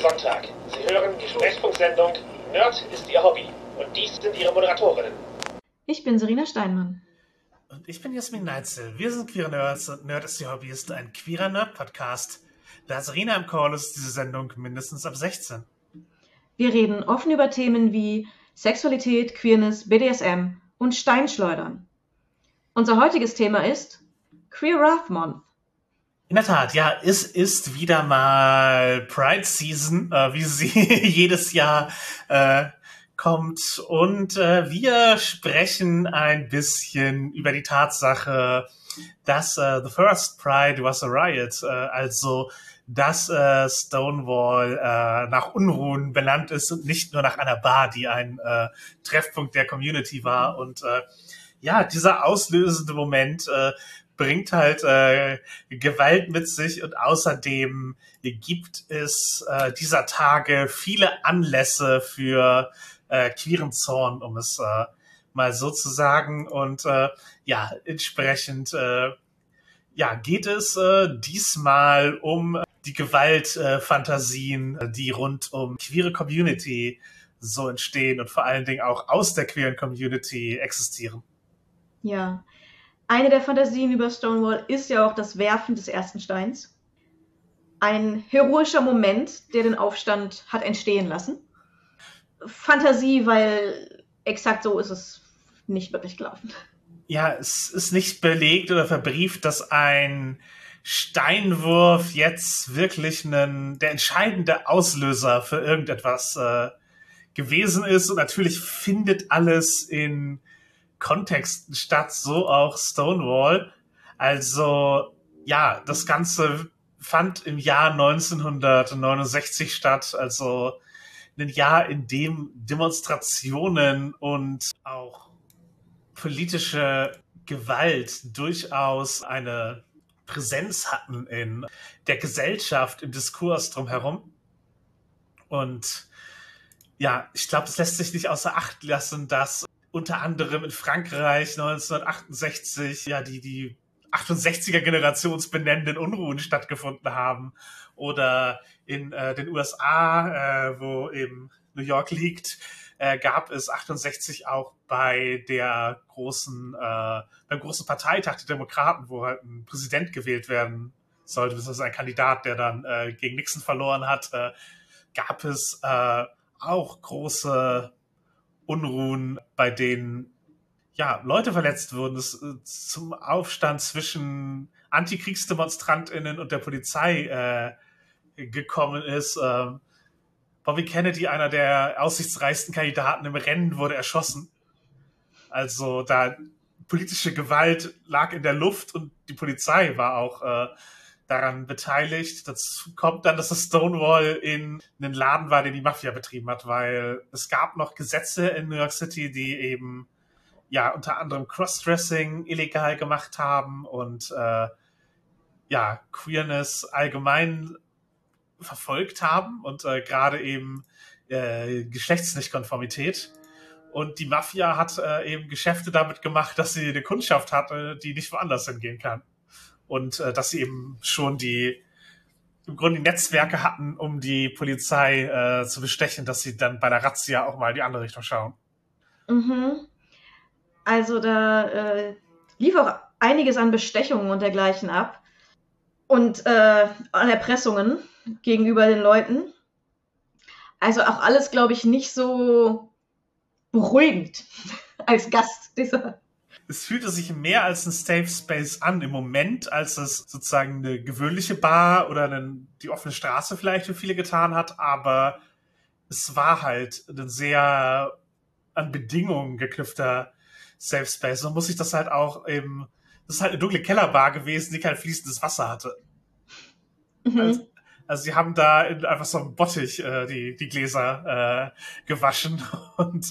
Sonntag. Sie hören die Sprechfunksendung Nerd ist Ihr Hobby. Und dies sind Ihre Moderatorinnen. Ich bin Serena Steinmann. Und ich bin Jasmin Neitzel. Wir sind Queere Nerds und Nerd ist Ihr Hobby ist ein queerer Nerd-Podcast. Da Serena im Call ist diese Sendung mindestens ab 16. Wir reden offen über Themen wie Sexualität, Queerness, BDSM und Steinschleudern. Unser heutiges Thema ist Queer Wrath Month. In der Tat, ja, es ist wieder mal Pride Season, wie sie jedes Jahr kommt. Und wir sprechen ein bisschen über die Tatsache, dass The First Pride was a Riot, also dass Stonewall nach Unruhen benannt ist und nicht nur nach einer Bar, die ein Treffpunkt der Community war. Und ja, dieser auslösende Moment bringt halt Gewalt mit sich und außerdem gibt es dieser Tage viele Anlässe für queeren Zorn, um es mal so zu sagen. Und ja, entsprechend ja, geht es diesmal um die Gewaltfantasien, die rund um queere Community so entstehen und vor allen Dingen auch aus der queeren Community existieren. Ja, eine der Fantasien über Stonewall ist ja auch das Werfen des ersten Steins. Ein heroischer Moment, der den Aufstand hat entstehen lassen. Fantasie, weil exakt so ist es nicht wirklich gelaufen. Ja, es ist nicht belegt oder verbrieft, dass ein Steinwurf jetzt wirklich der entscheidende Auslöser für irgendetwas gewesen ist. Und natürlich findet alles in Kontexten statt, so auch Stonewall. Also ja, das Ganze fand im Jahr 1969 statt, also ein Jahr, in dem Demonstrationen und auch politische Gewalt durchaus eine Präsenz hatten in der Gesellschaft, im Diskurs drumherum. Und ja, ich glaube, es lässt sich nicht außer Acht lassen, dass unter anderem in Frankreich 1968 ja die 68er-generationsbenennenden Unruhen stattgefunden haben. Oder in den USA, wo eben New York liegt, gab es 68 auch beim großen Parteitag der Demokraten, wo halt ein Präsident gewählt werden sollte, beziehungsweise ein Kandidat, der dann gegen Nixon verloren hat, gab es auch große Unruhen, bei denen ja Leute verletzt wurden, es zum Aufstand zwischen Antikriegsdemonstrantinnen und der Polizei gekommen ist. Bobby Kennedy, einer der aussichtsreichsten Kandidaten im Rennen, wurde erschossen. Also da politische Gewalt lag in der Luft und die Polizei war auch daran beteiligt. Dazu kommt dann, dass das Stonewall in einem Laden war, den die Mafia betrieben hat, weil es gab noch Gesetze in New York City, die eben ja unter anderem Crossdressing illegal gemacht haben und ja Queerness allgemein verfolgt haben und gerade eben Geschlechtsnichtkonformität. Und die Mafia hat eben Geschäfte damit gemacht, dass sie eine Kundschaft hatte, die nicht woanders hingehen kann. Und dass sie eben schon im Grunde die Netzwerke hatten, um die Polizei zu bestechen, dass sie dann bei der Razzia auch mal in die andere Richtung schauen. Mhm. Also da lief auch einiges an Bestechungen und dergleichen ab. Und an Erpressungen gegenüber den Leuten. Also auch alles, glaube ich, nicht so beruhigend als Gast dieser. Es fühlte sich mehr als ein Safe Space an im Moment, als es sozusagen eine gewöhnliche Bar oder die offene Straße vielleicht für viele getan hat, aber es war halt ein sehr an Bedingungen geknüpfter Safe Space. Man muss sich das halt auch eben, das ist halt eine dunkle Kellerbar gewesen, die kein fließendes Wasser hatte. Mhm. Also sie haben da einfach so einem Bottich die Gläser gewaschen und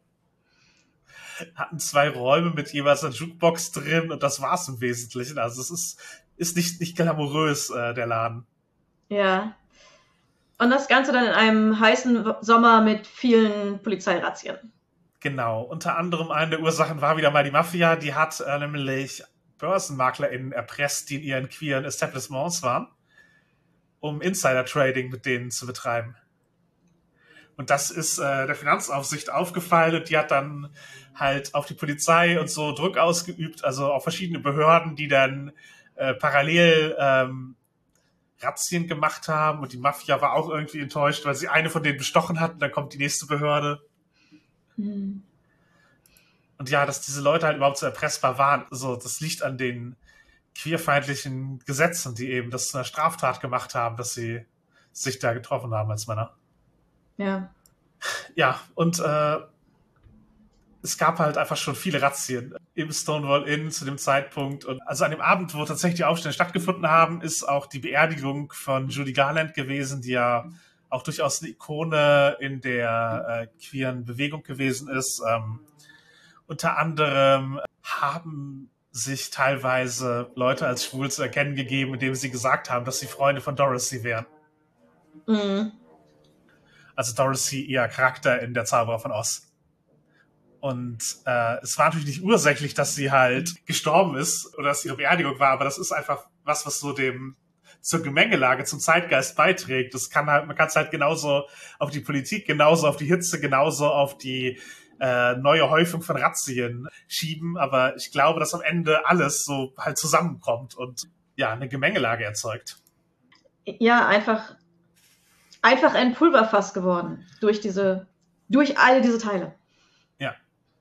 hatten 2 Räume mit jeweils einer Jukebox drin und das war's im Wesentlichen. Also es ist nicht glamourös, der Laden. Ja. Und das Ganze dann in einem heißen Sommer mit vielen Polizeirazzien. Genau. Unter anderem eine der Ursachen war wieder mal die Mafia. Die hat nämlich BörsenmaklerInnen erpresst, die in ihren queeren Etablissements waren, um Insider-Trading mit denen zu betreiben. Und das ist der Finanzaufsicht aufgefallen und die hat dann halt auf die Polizei und so Druck ausgeübt, also auf verschiedene Behörden, die dann parallel Razzien gemacht haben und die Mafia war auch irgendwie enttäuscht, weil sie eine von denen bestochen hat und dann kommt die nächste Behörde. Hm. Und ja, dass diese Leute halt überhaupt so erpressbar waren, so, das liegt an den queerfeindlichen Gesetzen, die eben das zu einer Straftat gemacht haben, dass sie sich da getroffen haben als Männer. Ja. Ja, und es gab halt einfach schon viele Razzien im Stonewall Inn zu dem Zeitpunkt. Und also an dem Abend, wo tatsächlich die Aufstände stattgefunden haben, ist auch die Beerdigung von Judy Garland gewesen, die ja auch durchaus eine Ikone in der queeren Bewegung gewesen ist. Unter anderem haben sich teilweise Leute als schwul zu erkennen gegeben, indem sie gesagt haben, dass sie Freunde von Dorothy wären. Mhm. Also Dorothy, ihr Charakter in Der Zauberer von Oz. Und es war natürlich nicht ursächlich, dass sie halt gestorben ist oder dass ihre Beerdigung war, aber das ist einfach was so zur Gemengelage, zum Zeitgeist beiträgt. Man kann es halt genauso auf die Politik, genauso auf die Hitze, genauso auf die neue Häufung von Razzien schieben, aber ich glaube, dass am Ende alles so halt zusammenkommt und ja, eine Gemengelage erzeugt. Ja, einfach ein Pulverfass geworden durch all diese Teile. Ja.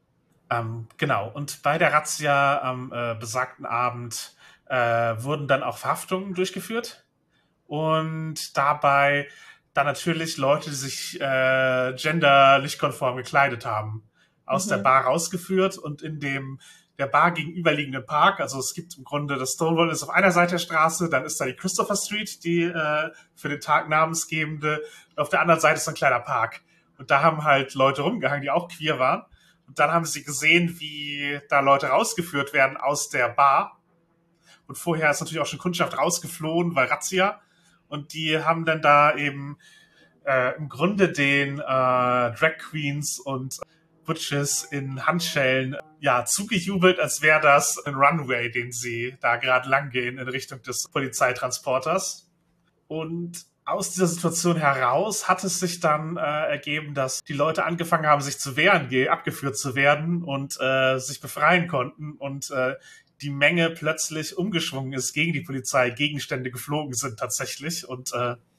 Genau. Und bei der Razzia am besagten Abend wurden dann auch Verhaftungen durchgeführt und dabei dann natürlich Leute, die sich genderlich konform gekleidet haben, aus der Bar rausgeführt und in der Bar gegenüberliegenden Park, also es gibt im Grunde, das Stonewall ist auf einer Seite der Straße, dann ist da die Christopher Street, die für den Tag namensgebende, und auf der anderen Seite ist so ein kleiner Park. Und da haben halt Leute rumgehangen, die auch queer waren. Und dann haben sie gesehen, wie da Leute rausgeführt werden aus der Bar. Und vorher ist natürlich auch schon Kundschaft rausgeflohen, weil Razzia. Und die haben dann da eben im Grunde den Drag Queens und Butches in Handschellen zugejubelt, als wäre das ein Runway, den sie da gerade lang gehen in Richtung des Polizeitransporters. Und aus dieser Situation heraus hat es sich dann ergeben, dass die Leute angefangen haben, sich zu wehren, abgeführt zu werden und sich befreien konnten und die Menge plötzlich umgeschwungen ist gegen die Polizei, Gegenstände geflogen sind tatsächlich und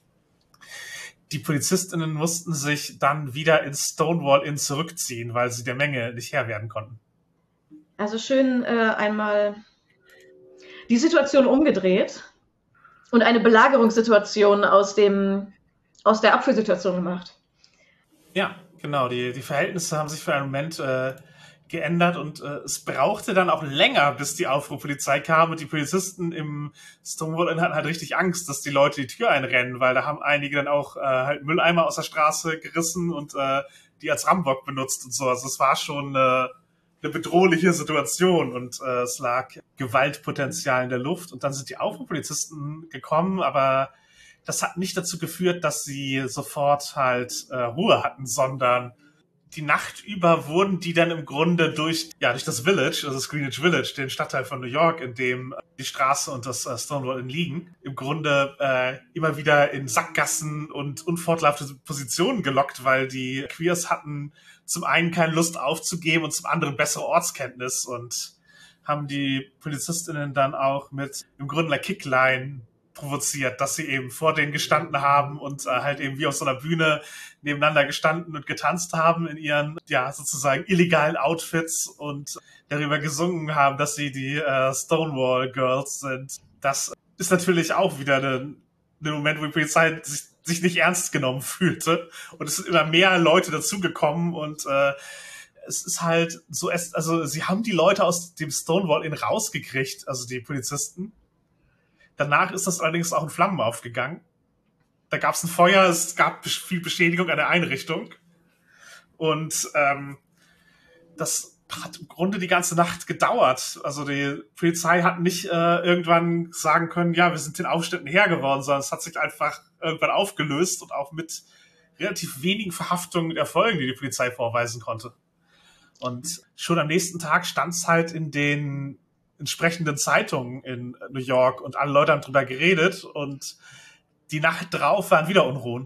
die PolizistInnen mussten sich dann wieder ins Stonewall Inn zurückziehen, weil sie der Menge nicht Herr werden konnten. Also schön einmal die Situation umgedreht und eine Belagerungssituation aus der Abführsituation gemacht. Ja, genau. Die Verhältnisse haben sich für einen Moment geändert und es brauchte dann auch länger, bis die Aufruhrpolizei kam und die Polizisten im Stonewall Inn hatten halt richtig Angst, dass die Leute die Tür einrennen, weil da haben einige dann auch halt Mülleimer aus der Straße gerissen und die als Rambock benutzt und so. Also es war schon eine bedrohliche Situation und es lag Gewaltpotenzial in der Luft und dann sind die Aufruhrpolizisten gekommen, aber das hat nicht dazu geführt, dass sie sofort halt Ruhe hatten, sondern die Nacht über wurden die dann im Grunde durch das Village, also das Greenwich Village, den Stadtteil von New York, in dem die Straße und das Stonewall Inn liegen, im Grunde immer wieder in Sackgassen und unvorteilhafte Positionen gelockt, weil die Queers hatten zum einen keine Lust aufzugeben und zum anderen bessere Ortskenntnis und haben die PolizistInnen dann auch mit im Grunde einer Kickline provoziert, dass sie eben vor denen gestanden haben und halt eben wie auf so einer Bühne nebeneinander gestanden und getanzt haben in ihren, sozusagen illegalen Outfits und darüber gesungen haben, dass sie die Stonewall Girls sind. Das ist natürlich auch wieder ein Moment, wo die Polizei sich nicht ernst genommen fühlte und es sind immer mehr Leute dazugekommen und es ist halt so, also sie haben die Leute aus dem Stonewall Inn rausgekriegt, also die Polizisten. Danach ist das allerdings auch in Flammen aufgegangen. Da gab es ein Feuer, es gab viel Beschädigung an der Einrichtung. Und das hat im Grunde die ganze Nacht gedauert. Also die Polizei hat nicht irgendwann sagen können, ja, wir sind den Aufständen Herr geworden, sondern es hat sich einfach irgendwann aufgelöst und auch mit relativ wenigen Verhaftungen und Erfolgen, die die Polizei vorweisen konnte. Und schon am nächsten Tag stand es halt in den entsprechenden Zeitungen in New York und alle Leute haben drüber geredet und die Nacht drauf waren wieder Unruhen.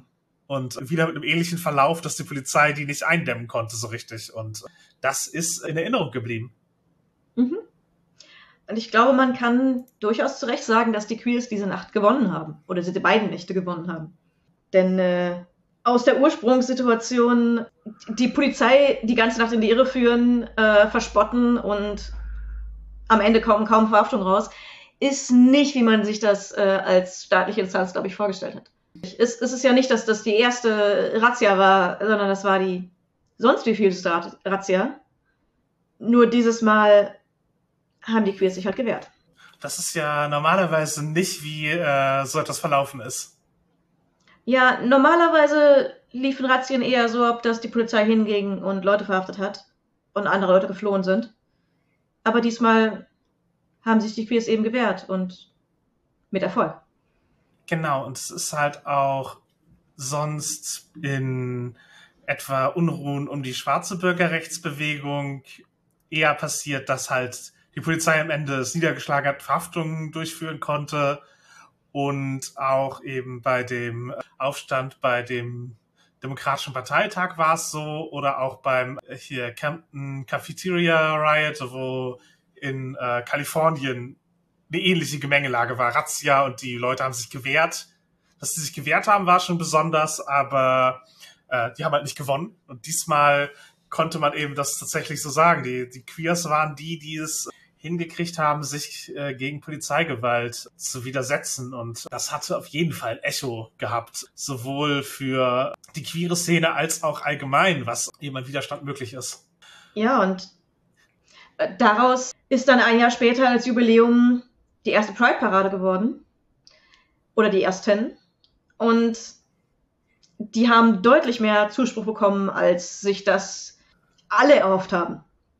Und wieder mit einem ähnlichen Verlauf, dass die Polizei die nicht eindämmen konnte so richtig. Und das ist in Erinnerung geblieben. Mhm. Und ich glaube, man kann durchaus zu Recht sagen, dass die Queers diese Nacht gewonnen haben. Oder diese beiden Nächte gewonnen haben. Denn aus der Ursprungssituation die Polizei die ganze Nacht in die Irre führen, verspotten und am Ende kaum Verhaftung raus, ist nicht, wie man sich das als staatliche Instanz, glaube ich, vorgestellt hat. Es ist ja nicht, dass das die erste Razzia war, sondern das war die sonst wie vielste Razzia. Nur dieses Mal haben die Queers sich halt gewehrt. Das ist ja normalerweise nicht, wie so etwas verlaufen ist. Ja, normalerweise liefen Razzien eher so ab, dass die Polizei hinging und Leute verhaftet hat und andere Leute geflohen sind. Aber diesmal haben sich die Queers eben gewehrt und mit Erfolg. Genau, und es ist halt auch sonst in etwa Unruhen um die schwarze Bürgerrechtsbewegung eher passiert, dass halt die Polizei am Ende es niedergeschlagen hat, Verhaftungen durchführen konnte und auch eben bei dem Aufstand bei dem Demokratischen Parteitag war es so oder auch beim hier Camden Cafeteria Riot, wo in Kalifornien eine ähnliche Gemengelage war, Razzia und die Leute haben sich gewehrt. Dass sie sich gewehrt haben, war schon besonders, aber die haben halt nicht gewonnen. Und diesmal konnte man eben das tatsächlich so sagen. Die Queers waren die es hingekriegt haben, sich gegen Polizeigewalt zu widersetzen. Und das hatte auf jeden Fall ein Echo gehabt, sowohl für die queere Szene als auch allgemein, was eben an Widerstand möglich ist. Ja, und daraus ist dann ein Jahr später als Jubiläum die erste Pride-Parade geworden. Oder die ersten. Und die haben deutlich mehr Zuspruch bekommen, als sich das alle erhofft haben.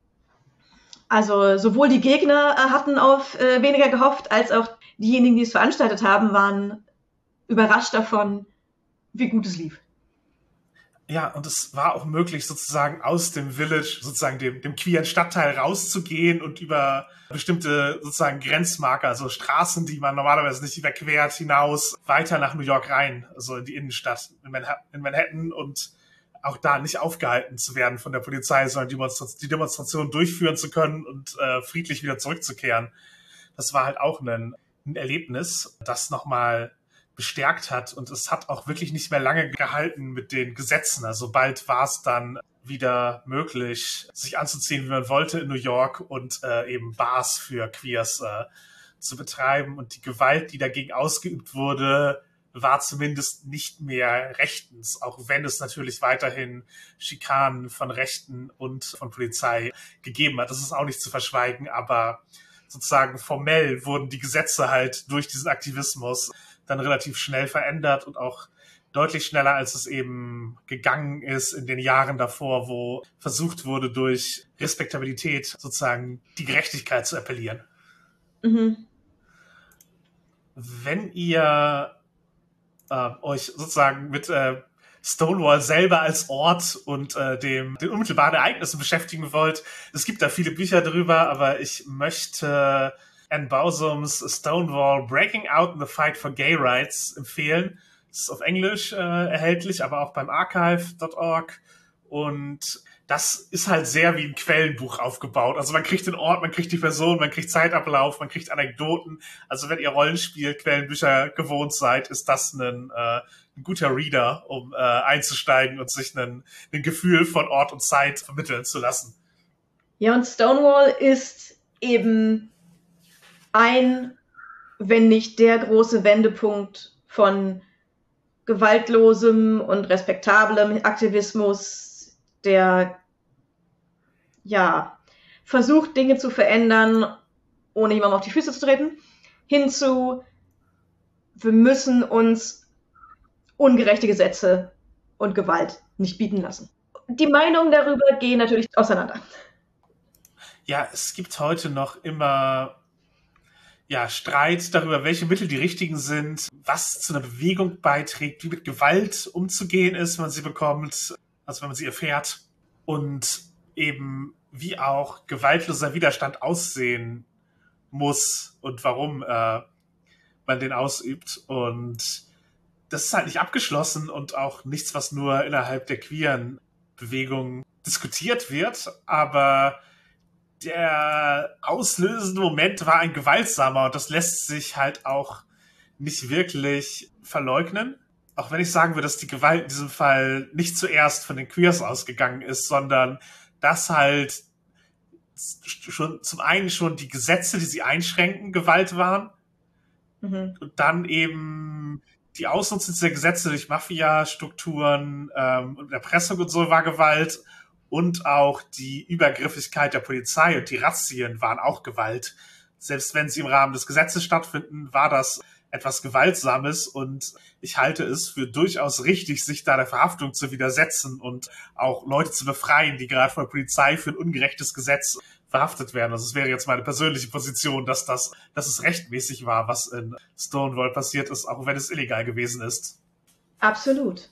Also sowohl die Gegner hatten auf weniger gehofft, als auch diejenigen, die es veranstaltet haben, waren überrascht davon, wie gut es lief. Ja, und es war auch möglich, sozusagen aus dem Village, sozusagen dem queeren Stadtteil rauszugehen und über bestimmte sozusagen Grenzmarker, also Straßen, die man normalerweise nicht überquert, hinaus weiter nach New York rein, also in die Innenstadt in Manhattan und auch da nicht aufgehalten zu werden von der Polizei, sondern die Demonstration durchführen zu können und friedlich wieder zurückzukehren. Das war halt auch ein Erlebnis, das nochmal bestärkt hat und es hat auch wirklich nicht mehr lange gehalten mit den Gesetzen. Also bald war es dann wieder möglich, sich anzuziehen, wie man wollte in New York und eben Bars für Queers zu betreiben und die Gewalt, die dagegen ausgeübt wurde, war zumindest nicht mehr rechtens, auch wenn es natürlich weiterhin Schikanen von Rechten und von Polizei gegeben hat. Das ist auch nicht zu verschweigen, aber sozusagen formell wurden die Gesetze halt durch diesen Aktivismus dann relativ schnell verändert und auch deutlich schneller, als es eben gegangen ist in den Jahren davor, wo versucht wurde, durch Respektabilität sozusagen die Gerechtigkeit zu appellieren. Mhm. Wenn ihr euch sozusagen mit Stonewall selber als Ort und den unmittelbaren Ereignissen beschäftigen wollt, es gibt da viele Bücher drüber, aber ich möchte Anne Bausums Stonewall Breaking Out in the Fight for Gay Rights empfehlen. Das ist auf Englisch erhältlich, aber auch beim archive.org. Und das ist halt sehr wie ein Quellenbuch aufgebaut. Also man kriegt den Ort, man kriegt die Person, man kriegt Zeitablauf, man kriegt Anekdoten. Also wenn ihr Rollenspiel-Quellenbücher gewohnt seid, ist das ein guter Reader, um einzusteigen und sich ein Gefühl von Ort und Zeit vermitteln zu lassen. Ja, und Stonewall ist eben ein, wenn nicht der große Wendepunkt von gewaltlosem und respektablem Aktivismus, der ja versucht, Dinge zu verändern, ohne jemandem auf die Füße zu treten, hinzu, wir müssen uns ungerechte Gesetze und Gewalt nicht bieten lassen. Die Meinungen darüber gehen natürlich auseinander. Ja, es gibt heute noch immer Streit darüber, welche Mittel die richtigen sind, was zu einer Bewegung beiträgt, wie mit Gewalt umzugehen ist, wenn man sie bekommt, also wenn man sie erfährt und eben wie auch gewaltloser Widerstand aussehen muss und warum man den ausübt. Und das ist halt nicht abgeschlossen und auch nichts, was nur innerhalb der queeren Bewegung diskutiert wird, aber der auslösende Moment war ein gewaltsamer und das lässt sich halt auch nicht wirklich verleugnen. Auch wenn ich sagen würde, dass die Gewalt in diesem Fall nicht zuerst von den Queers ausgegangen ist, sondern dass halt schon zum einen schon die Gesetze, die sie einschränken, Gewalt waren. Und dann eben die Ausnutzung der Gesetze durch Mafia-Strukturen und Erpressung und so war Gewalt. Und auch die Übergriffigkeit der Polizei und die Razzien waren auch Gewalt. Selbst wenn sie im Rahmen des Gesetzes stattfinden, war das etwas Gewaltsames und ich halte es für durchaus richtig, sich da der Verhaftung zu widersetzen und auch Leute zu befreien, die gerade von der Polizei für ein ungerechtes Gesetz verhaftet werden. Also es wäre jetzt meine persönliche Position, dass es rechtmäßig war, was in Stonewall passiert ist, auch wenn es illegal gewesen ist. Absolut.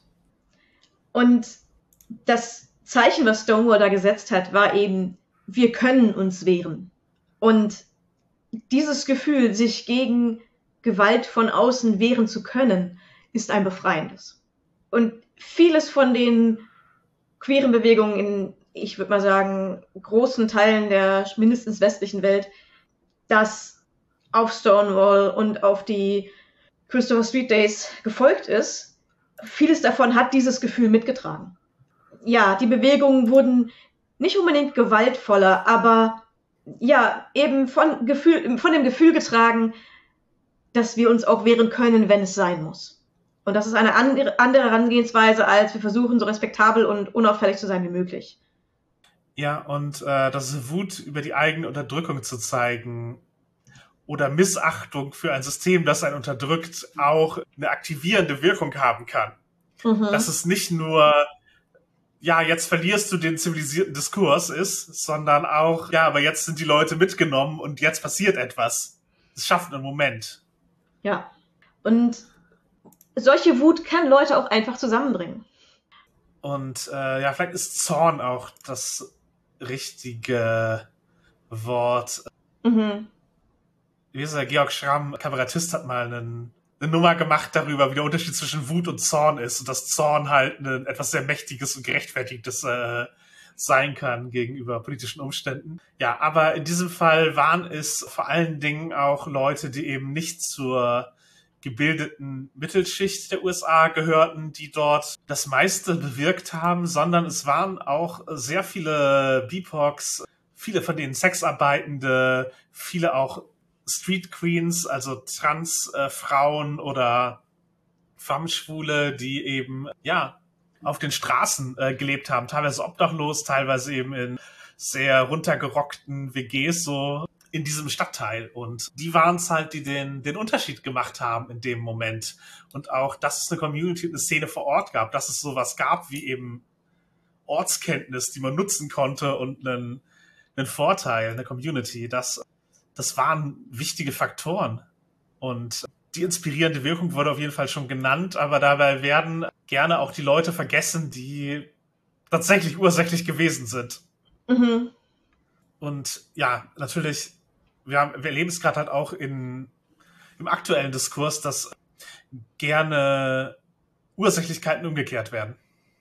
Und das Zeichen, was Stonewall da gesetzt hat, war eben, wir können uns wehren. Und dieses Gefühl, sich gegen Gewalt von außen wehren zu können, ist ein befreiendes. Und vieles von den queeren Bewegungen in, ich würde mal sagen, großen Teilen der mindestens westlichen Welt, das auf Stonewall und auf die Christopher Street Days gefolgt ist, vieles davon hat dieses Gefühl mitgetragen. Ja, die Bewegungen wurden nicht unbedingt gewaltvoller, aber ja, eben von dem Gefühl getragen, dass wir uns auch wehren können, wenn es sein muss. Und das ist eine andere Herangehensweise, als wir versuchen, so respektabel und unauffällig zu sein wie möglich. Ja, und das Wut über die eigene Unterdrückung zu zeigen oder Missachtung für ein System, das einen unterdrückt, auch eine aktivierende Wirkung haben kann. Dass es nicht nur, ja, jetzt verlierst du den zivilisierten Diskurs ist, sondern auch, ja, aber jetzt sind die Leute mitgenommen und jetzt passiert etwas. Es schafft einen Moment. Ja, und solche Wut kann Leute auch einfach zusammenbringen. Und ja, vielleicht ist Zorn auch das richtige Wort. Wie ist der Georg Schramm, Kabarettist, hat mal eine Nummer gemacht darüber, wie der Unterschied zwischen Wut und Zorn ist und dass Zorn halt etwas sehr Mächtiges und Gerechtfertigtes sein kann gegenüber politischen Umständen. Ja, aber in diesem Fall waren es vor allen Dingen auch Leute, die eben nicht zur gebildeten Mittelschicht der USA gehörten, die dort das meiste bewirkt haben, sondern es waren auch sehr viele BIPOCs, viele von denen Sexarbeitende, viele auch Street Queens, also Transfrauen oder Femme-Schwule, die eben, ja, auf den Straßen gelebt haben, teilweise obdachlos, teilweise eben in sehr runtergerockten WGs, so in diesem Stadtteil. Und die waren es halt, die den Unterschied gemacht haben in dem Moment. Und auch, dass es eine Community, eine Szene vor Ort gab, dass es sowas gab wie eben Ortskenntnis, die man nutzen konnte und einen Vorteil, eine Community, das waren wichtige Faktoren. Und die inspirierende Wirkung wurde auf jeden Fall schon genannt, aber dabei werden gerne auch die Leute vergessen, die tatsächlich ursächlich gewesen sind. Und ja, natürlich, wir erleben es gerade halt auch im aktuellen Diskurs, dass gerne Ursächlichkeiten umgekehrt werden.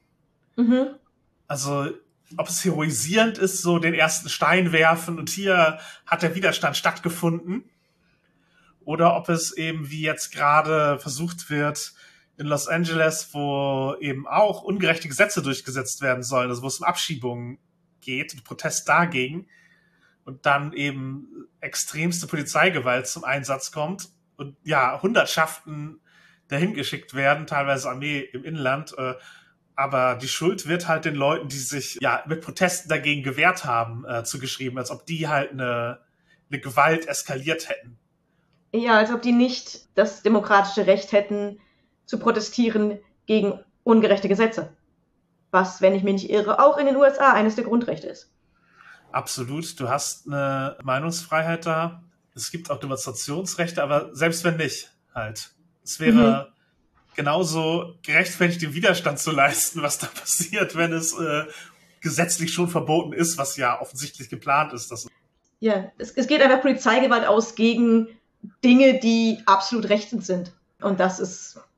Also ob es heroisierend ist, so den ersten Stein werfen und hier hat der Widerstand stattgefunden, oder ob es eben wie jetzt gerade versucht wird in Los Angeles, wo eben auch ungerechte Gesetze durchgesetzt werden sollen, also wo es um Abschiebungen geht und Protest dagegen und dann eben extremste Polizeigewalt zum Einsatz kommt und ja, Hundertschaften dahin geschickt werden, teilweise Armee im Inland, aber die Schuld wird halt den Leuten, die sich ja mit Protesten dagegen gewehrt haben, zugeschrieben, als ob die halt eine Gewalt eskaliert hätten. Ja, als ob die nicht das demokratische Recht hätten, zu protestieren gegen ungerechte Gesetze. Was, wenn ich mich nicht irre, auch in den USA eines der Grundrechte ist. Absolut. Du hast eine Meinungsfreiheit da. Es gibt auch Demonstrationsrechte, aber selbst wenn nicht, halt. Es wäre genauso gerechtfertigt, den Widerstand zu leisten, was da passiert, wenn es gesetzlich schon verboten ist, was ja offensichtlich geplant ist. Ja, es geht einfach Polizeigewalt aus gegen Dinge, die absolut rechtens sind. Und das ist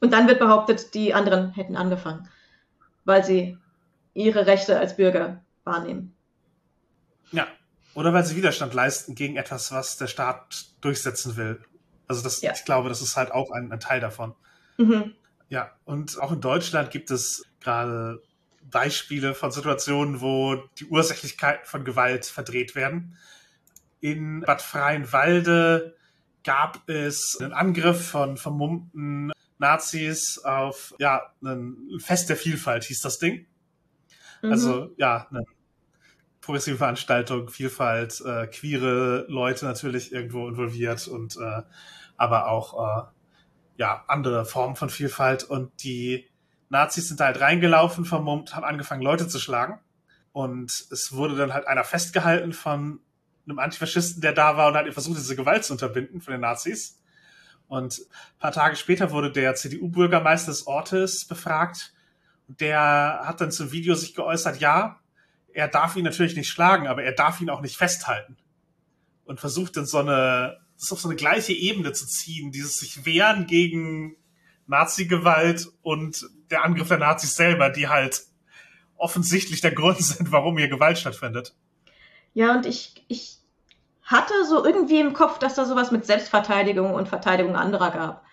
Und dann wird behauptet, die anderen hätten angefangen, weil sie ihre Rechte als Bürger wahrnehmen. Ja, oder weil sie Widerstand leisten gegen etwas, was der Staat durchsetzen will. Also ich glaube, das ist halt auch ein Teil davon. Mhm. Ja, und auch in Deutschland gibt es gerade Beispiele von Situationen, wo die Ursächlichkeiten von Gewalt verdreht werden. In Bad Freienwalde gab es einen Angriff von vermummten Nazis auf ein Fest der Vielfalt, hieß das Ding. Also eine progressive Veranstaltung, Vielfalt, queere Leute natürlich irgendwo involviert und aber auch andere Formen von Vielfalt. Und die Nazis sind da halt reingelaufen, vermummt, haben angefangen, Leute zu schlagen. Und es wurde dann halt einer festgehalten von einem Antifaschisten, der da war und hat versucht, diese Gewalt zu unterbinden von den Nazis. Und ein paar Tage später wurde der CDU-Bürgermeister des Ortes befragt. Der hat dann zum Video sich geäußert, ja, er darf ihn natürlich nicht schlagen, aber er darf ihn auch nicht festhalten. Und versucht dann das auf so eine gleiche Ebene zu ziehen, dieses sich wehren gegen Nazi-Gewalt und der Angriff der Nazis selber, die halt offensichtlich der Grund sind, warum hier Gewalt stattfindet. Ja, und ich hatte so irgendwie im Kopf, dass da sowas mit Selbstverteidigung und Verteidigung anderer gab.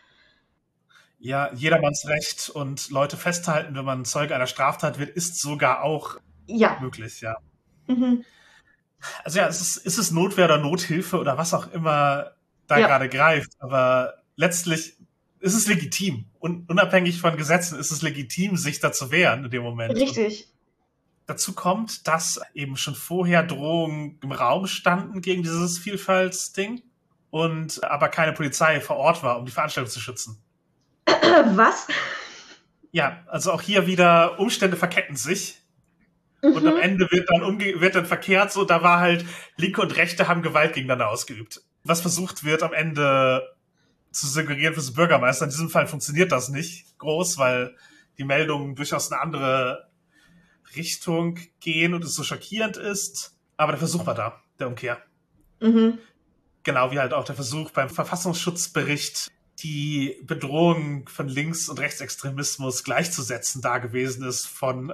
Ja, jedermanns Recht und Leute festhalten, wenn man Zeuge einer Straftat wird, ist sogar auch möglich, ja. Mhm. Also ja, ist es Notwehr oder Nothilfe oder was auch immer da gerade greift, aber letztlich ist es legitim. Und unabhängig von Gesetzen ist es legitim, sich da zu wehren in dem Moment. Richtig. Und dazu kommt, dass eben schon vorher Drohungen im Raum standen gegen dieses Vielfaltsding und aber keine Polizei vor Ort war, um die Veranstaltung zu schützen. Was? Ja, also auch hier wieder Umstände verketten sich. Und am Ende wird dann verkehrt so, da war halt Linke und Rechte haben Gewalt gegeneinander ausgeübt. Was versucht wird am Ende zu suggerieren für den Bürgermeister, in diesem Fall funktioniert das nicht groß, weil die Meldungen durchaus eine andere Richtung gehen und es so schockierend ist. Aber der Versuch war da, der Umkehr. Mhm. Genau wie halt auch der Versuch beim Verfassungsschutzbericht, die Bedrohung von Links- und Rechtsextremismus gleichzusetzen, da gewesen ist von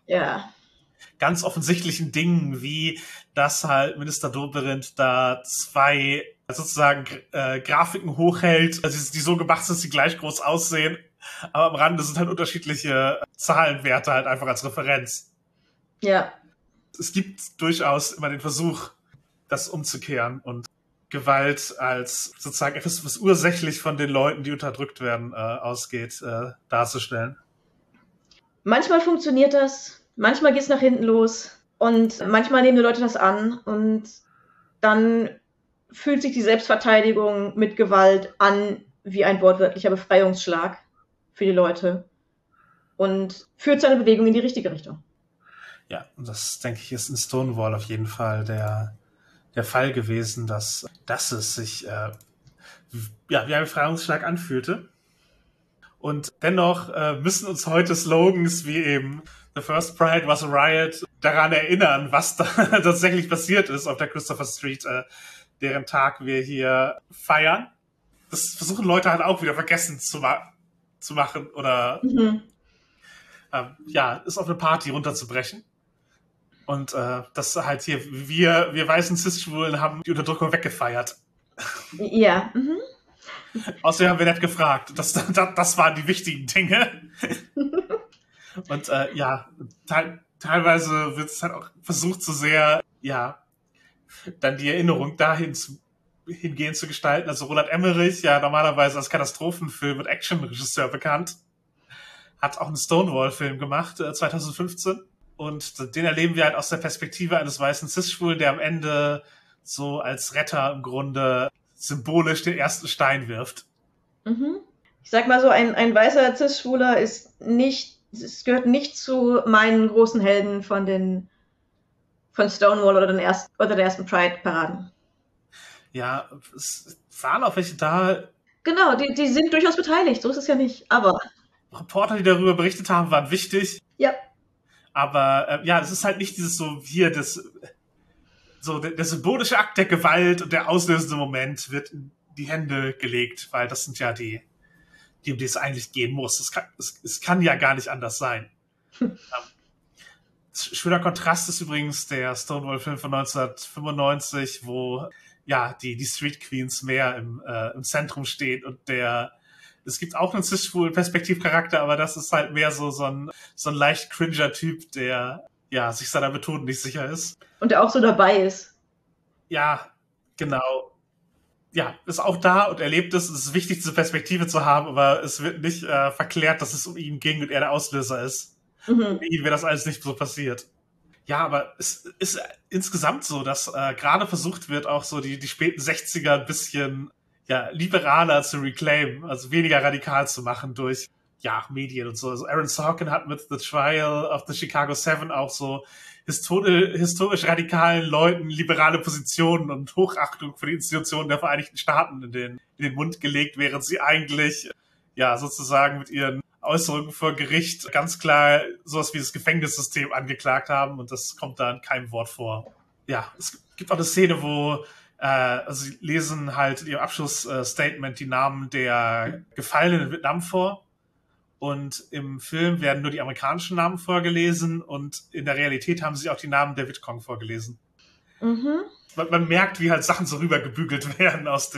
ganz offensichtlichen Dingen, wie dass halt Minister Dobrindt da zwei sozusagen Grafiken hochhält, also die so gemacht sind, dass sie gleich groß aussehen, aber am Rande sind halt unterschiedliche Zahlenwerte halt einfach als Referenz. Ja. Es gibt durchaus immer den Versuch, das umzukehren und Gewalt als sozusagen etwas, was ursächlich von den Leuten, die unterdrückt werden, ausgeht, darzustellen. Manchmal funktioniert das, manchmal geht es nach hinten los und manchmal nehmen die Leute das an und dann fühlt sich die Selbstverteidigung mit Gewalt an wie ein wortwörtlicher Befreiungsschlag für die Leute und führt zu einer Bewegung in die richtige Richtung. Ja, und das, denke ich, ist in Stonewall auf jeden Fall der Fall gewesen, dass es sich wie ein Befreiungsschlag anfühlte. Und dennoch müssen uns heute Slogans wie eben The First Pride was a Riot daran erinnern, was da tatsächlich passiert ist auf der Christopher Street, deren Tag wir hier feiern. Das versuchen Leute halt auch wieder vergessen zu machen oder ist auf eine Party runterzubrechen. Und das halt hier, wir weißen Cis-Schwulen haben die Unterdrückung weggefeiert. Ja. Mhm. Außerdem haben wir nicht gefragt. Das waren die wichtigen Dinge. Und teilweise wird es halt auch versucht, so sehr, dann die Erinnerung hingehend zu gestalten. Also Roland Emmerich, ja normalerweise als Katastrophenfilm- und Actionregisseur bekannt, hat auch einen Stonewall-Film gemacht, 2015. Und den erleben wir halt aus der Perspektive eines weißen Cis-Schwulen, der am Ende so als Retter im Grunde symbolisch den ersten Stein wirft. Mhm. Ich sag mal so, ein weißer Cis-Schwuler es gehört nicht zu meinen großen Helden von Stonewall oder der ersten Pride-Paraden. Ja, es waren auch welche da. Genau, die sind durchaus beteiligt, so ist es ja nicht, aber. Reporter, die darüber berichtet haben, waren wichtig. Ja. Aber es ist halt nicht dieses so hier, der symbolische Akt der Gewalt und der auslösende Moment wird in die Hände gelegt, weil das sind ja die die um die es eigentlich gehen muss. Es kann ja gar nicht anders sein. Schöner Kontrast ist übrigens der Stonewall-Film von 1995, wo ja die Street Queens mehr im Zentrum stehen und es gibt auch einen cis-schwulen Perspektivcharakter, aber das ist halt mehr so ein leicht cringer Typ, der ja sich seiner Methoden nicht sicher ist. Und der auch so dabei ist. Ja, genau. Ja, ist auch da und erlebt es. Es ist wichtig, diese Perspektive zu haben, aber es wird nicht verklärt, dass es um ihn ging und er der Auslöser ist. Mhm. Für ihn wäre das alles nicht so passiert. Ja, aber es ist insgesamt so, dass gerade versucht wird, auch so die späten 60er ein bisschen liberaler zu reclaimen, also weniger radikal zu machen durch Medien und so. Also Aaron Sorkin hat mit The Trial of the Chicago 7 auch so historisch radikalen Leuten liberale Positionen und Hochachtung für die Institutionen der Vereinigten Staaten in den Mund gelegt, während sie eigentlich sozusagen mit ihren Äußerungen vor Gericht ganz klar sowas wie das Gefängnissystem angeklagt haben und das kommt da in keinem Wort vor. Ja, es gibt auch eine Szene, wo also sie lesen halt in ihrem Abschlussstatement die Namen der Gefallenen in Vietnam vor und im Film werden nur die amerikanischen Namen vorgelesen und in der Realität haben sie auch die Namen der Vietcong vorgelesen. Mhm. Man merkt, wie halt Sachen so rübergebügelt werden aus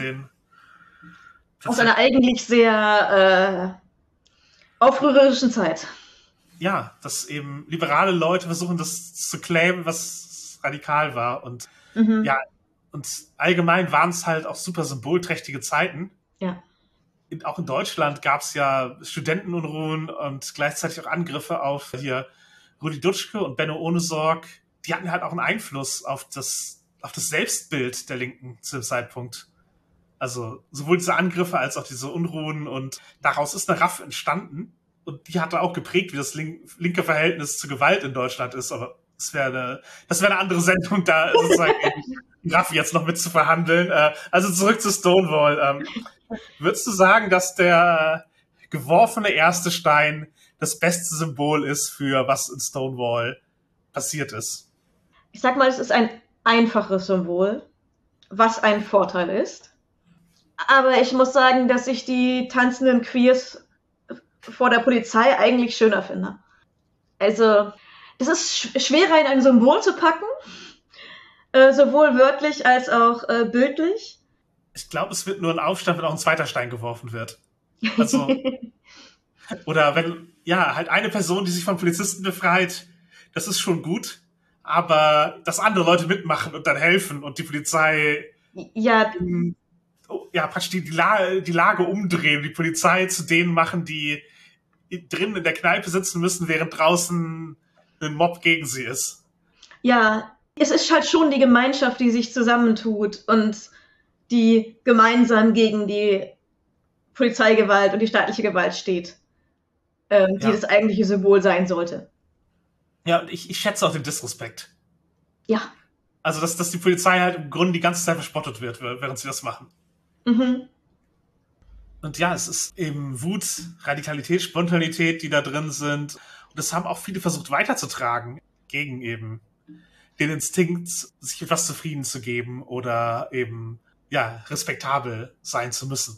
einer eigentlich sehr aufrührerischen Zeit. Ja, dass eben liberale Leute versuchen, das zu claimen, was radikal war. Und und allgemein waren es halt auch super symbolträchtige Zeiten. Ja. Auch in Deutschland gab es ja Studentenunruhen und gleichzeitig auch Angriffe auf hier Rudi Dutschke und Benno Ohnesorg. Die hatten halt auch einen Einfluss auf das Selbstbild der Linken zu dem Zeitpunkt. Also sowohl diese Angriffe als auch diese Unruhen und daraus ist eine RAF entstanden und die hatte auch geprägt, wie das linke Verhältnis zur Gewalt in Deutschland ist, aber das wäre eine andere Sendung, da sozusagen die RAF jetzt noch mit zu verhandeln. Also zurück zu Stonewall. Würdest du sagen, dass der geworfene erste Stein das beste Symbol ist für was in Stonewall passiert ist? Ich sag mal, es ist ein einfaches Symbol, was ein Vorteil ist. Aber ich muss sagen, dass ich die tanzenden Queers vor der Polizei eigentlich schöner finde. Also, es ist schwerer in ein Symbol zu packen, sowohl wörtlich als auch bildlich. Ich glaube, es wird nur ein Aufstand, wenn auch ein zweiter Stein geworfen wird. Also, oder wenn, halt eine Person, die sich von Polizisten befreit, das ist schon gut. Aber dass andere Leute mitmachen und dann helfen und die Polizei praktisch die Lage umdrehen, die Polizei zu denen machen, die drinnen in der Kneipe sitzen müssen, während draußen ein Mob gegen sie ist. Ja, es ist halt schon die Gemeinschaft, die sich zusammentut und die gemeinsam gegen die Polizeigewalt und die staatliche Gewalt steht, die das eigentliche Symbol sein sollte. Ja, und ich schätze auch den Disrespekt. Ja. Also, dass die Polizei halt im Grunde die ganze Zeit verspottet wird, während sie das machen. Mhm. Und ja, es ist eben Wut, Radikalität, Spontanität, die da drin sind. Und das haben auch viele versucht weiterzutragen gegen eben den Instinkt, sich etwas zufrieden zu geben oder eben, respektabel sein zu müssen.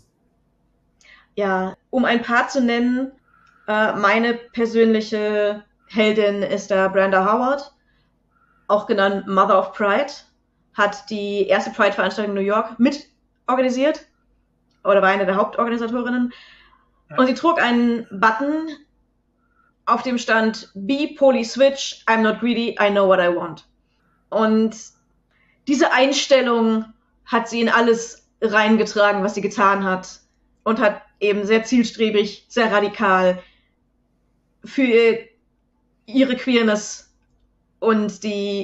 Ja, um ein paar zu nennen, meine persönliche Heldin ist da Brenda Howard, auch genannt Mother of Pride, hat die erste Pride-Veranstaltung in New York mit organisiert oder war eine der Hauptorganisatorinnen. Ja. Und sie trug einen Button, auf dem stand "Be Poli Switch, I'm not greedy, I know what I want." Und diese Einstellung hat sie in alles reingetragen, was sie getan hat und hat eben sehr zielstrebig, sehr radikal für ihre Queerness und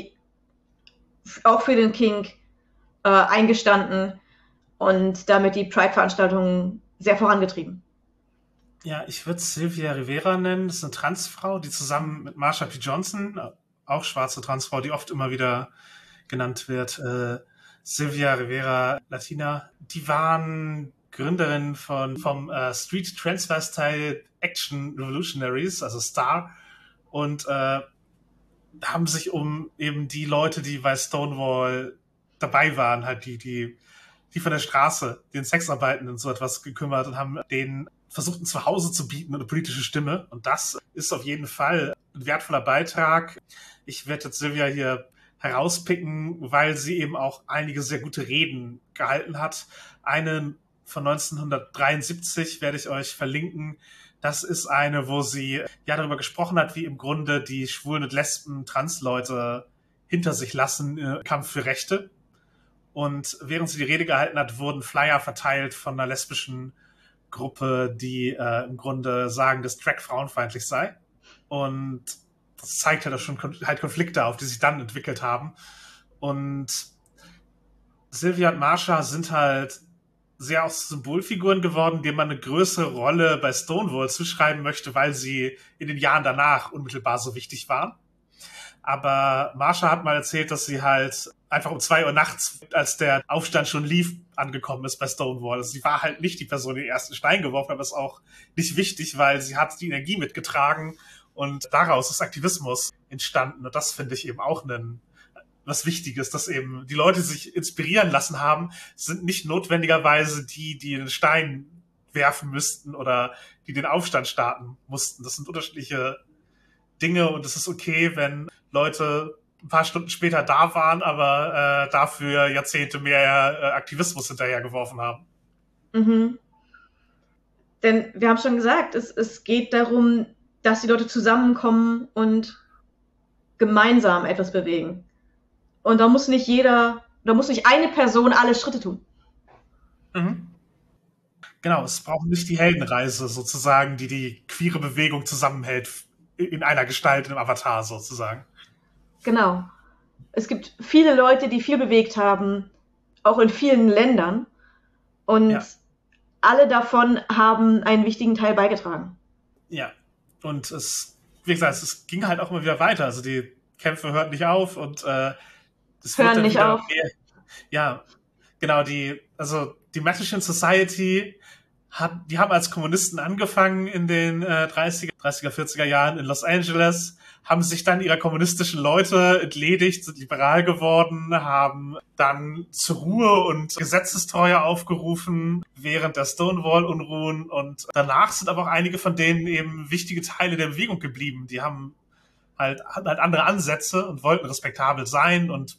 auch für den Kink eingestanden und damit die Pride-Veranstaltungen sehr vorangetrieben. Ja, ich würde Sylvia Rivera nennen. Das ist eine Transfrau, die zusammen mit Marsha P. Johnson, auch schwarze Transfrau, die oft immer wieder genannt wird, Sylvia Rivera Latina, die waren Gründerin vom Street Transvestite Action Revolutionaries, also STAR, und haben sich um eben die Leute, die bei Stonewall dabei waren, halt die die von der Straße, den Sexarbeitenden so etwas gekümmert und haben denen versucht, ein Zuhause zu bieten und eine politische Stimme. Und das ist auf jeden Fall ein wertvoller Beitrag. Ich werde jetzt Silvia hier herauspicken, weil sie eben auch einige sehr gute Reden gehalten hat. Einen von 1973 werde ich euch verlinken. Das ist eine, wo sie ja darüber gesprochen hat, wie im Grunde die Schwulen und Lesben, Transleute hinter sich lassen im Kampf für Rechte. Und während sie die Rede gehalten hat, wurden Flyer verteilt von einer lesbischen Gruppe, die im Grunde sagen, dass Drag frauenfeindlich sei. Und das zeigt halt auch schon halt Konflikte auf, die sich dann entwickelt haben. Und Sylvia und Marsha sind halt sehr auch Symbolfiguren geworden, denen man eine größere Rolle bei Stonewall zuschreiben möchte, weil sie in den Jahren danach unmittelbar so wichtig waren. Aber Marsha hat mal erzählt, dass sie halt einfach um 2 Uhr nachts, als der Aufstand schon lief, angekommen ist bei Stonewall. Also sie war halt nicht die Person, die den ersten Stein geworfen hat, aber ist auch nicht wichtig, weil sie hat die Energie mitgetragen und daraus ist Aktivismus entstanden. Und das finde ich eben auch was Wichtiges, dass eben die Leute, die sich inspirieren lassen haben, sind nicht notwendigerweise die den Stein werfen müssten oder die den Aufstand starten mussten. Das sind unterschiedliche Dinge und es ist okay, wenn Leute ein paar Stunden später da waren, aber dafür Jahrzehnte mehr Aktivismus hinterhergeworfen haben. Mhm. Denn wir haben schon gesagt, es geht darum, dass die Leute zusammenkommen und gemeinsam etwas bewegen. Und da muss nicht eine Person alle Schritte tun. Mhm. Genau, es braucht nicht die Heldenreise sozusagen, die queere Bewegung zusammenhält in einer Gestalt, im Avatar sozusagen. Genau. Es gibt viele Leute, die viel bewegt haben, auch in vielen Ländern. Und alle davon haben einen wichtigen Teil beigetragen. Ja, und wie gesagt, es ging halt auch immer wieder weiter. Also die Kämpfe hörten nicht auf und es hören nicht auf. Ja, genau, die Mattachine Society die haben als Kommunisten angefangen in den 30er, 40er Jahren in Los Angeles, haben sich dann ihrer kommunistischen Leute entledigt, sind liberal geworden, haben dann zur Ruhe und Gesetzestreue aufgerufen während der Stonewall-Unruhen und danach sind aber auch einige von denen eben wichtige Teile der Bewegung geblieben. Die hatten halt andere Ansätze und wollten respektabel sein und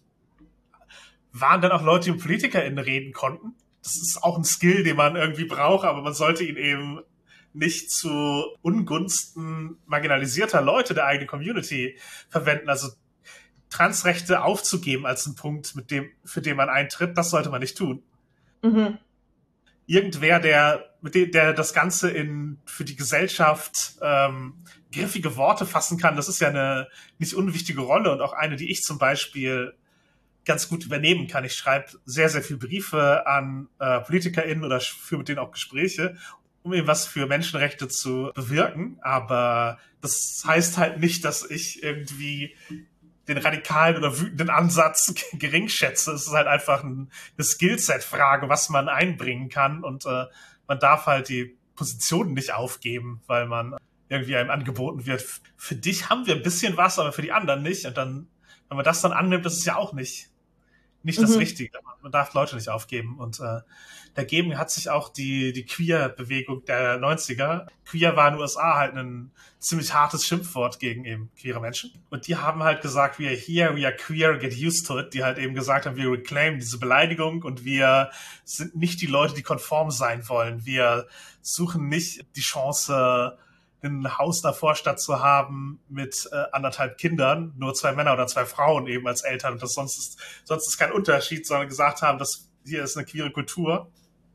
waren dann auch Leute, die mit PolitikerInnen reden konnten. Das ist auch ein Skill, den man irgendwie braucht, aber man sollte ihn eben nicht zu Ungunsten marginalisierter Leute der eigenen Community verwenden. Also Transrechte aufzugeben als einen Punkt, für den man eintritt, das sollte man nicht tun. Mhm. Irgendwer, der das Ganze für die Gesellschaft griffige Worte fassen kann, das ist ja eine nicht unwichtige Rolle und auch eine, die ich zum Beispiel ganz gut übernehmen kann. Ich schreibe sehr, sehr viele Briefe an PolitikerInnen oder führe mit denen auch Gespräche, um eben was für Menschenrechte zu bewirken. Aber das heißt halt nicht, dass ich irgendwie den radikalen oder wütenden Ansatz gering schätze. Es ist halt einfach eine Skillset-Frage, was man einbringen kann. Und man darf halt die Positionen nicht aufgeben, weil man irgendwie einem angeboten wird. Für dich haben wir ein bisschen was, aber für die anderen nicht. Und dann, wenn man das dann annimmt, das ist ja auch nicht das Richtige. Man darf Leute nicht aufgeben. Und dagegen hat sich auch die Queer-Bewegung der 90er. Queer war in den USA halt ein ziemlich hartes Schimpfwort gegen eben queere Menschen. Und die haben halt gesagt, we are here, we are queer, get used to it. Die halt eben gesagt haben, wir reclaim diese Beleidigung und wir sind nicht die Leute, die konform sein wollen. Wir suchen nicht die Chance, ein Haus in der Vorstadt zu haben mit 1,5 Kindern, nur 2 Männer oder 2 Frauen eben als Eltern und das sonst ist kein Unterschied, sondern gesagt haben, dass hier ist eine queere Kultur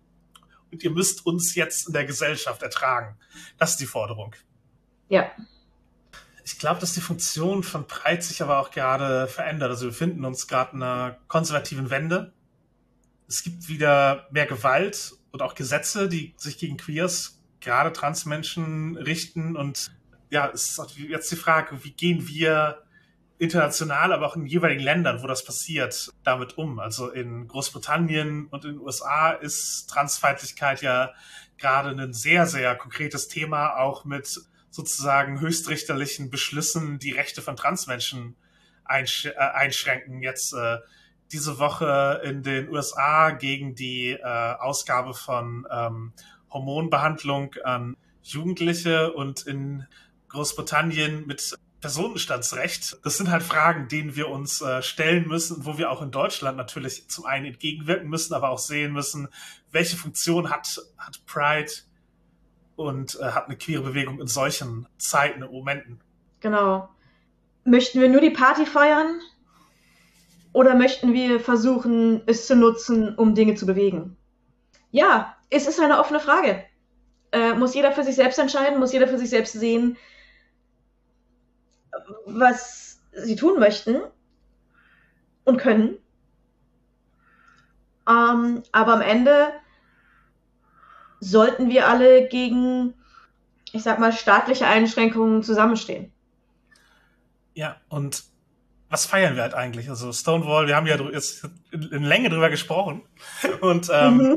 und ihr müsst uns jetzt in der Gesellschaft ertragen. Das ist die Forderung. Ja. Ich glaube, dass die Funktion von Pride sich aber auch gerade verändert. Also wir befinden uns gerade in einer konservativen Wende. Es gibt wieder mehr Gewalt und auch Gesetze, die sich gegen Queers, gerade Transmenschen richten und ja, es ist jetzt die Frage, wie gehen wir international, aber auch in jeweiligen Ländern, wo das passiert, damit um. Also in Großbritannien und in den USA ist Transfeindlichkeit ja gerade ein sehr, sehr konkretes Thema, auch mit sozusagen höchstrichterlichen Beschlüssen, die Rechte von Transmenschen einschränken. Jetzt diese Woche in den USA gegen die Ausgabe von Hormonbehandlung an Jugendliche und in Großbritannien mit Personenstandsrecht. Das sind halt Fragen, denen wir uns stellen müssen, wo wir auch in Deutschland natürlich zum einen entgegenwirken müssen, aber auch sehen müssen, welche Funktion hat Pride und hat eine queere Bewegung in solchen Zeiten und Momenten. Genau. Möchten wir nur die Party feiern oder möchten wir versuchen, es zu nutzen, um Dinge zu bewegen? Ja, es ist eine offene Frage. Muss jeder für sich selbst entscheiden, muss jeder für sich selbst sehen, was sie tun möchten und können. Aber am Ende sollten wir alle gegen, ich sag mal, staatliche Einschränkungen zusammenstehen. Ja, und was feiern wir halt eigentlich? Also Stonewall, wir haben ja jetzt in Länge drüber gesprochen. Und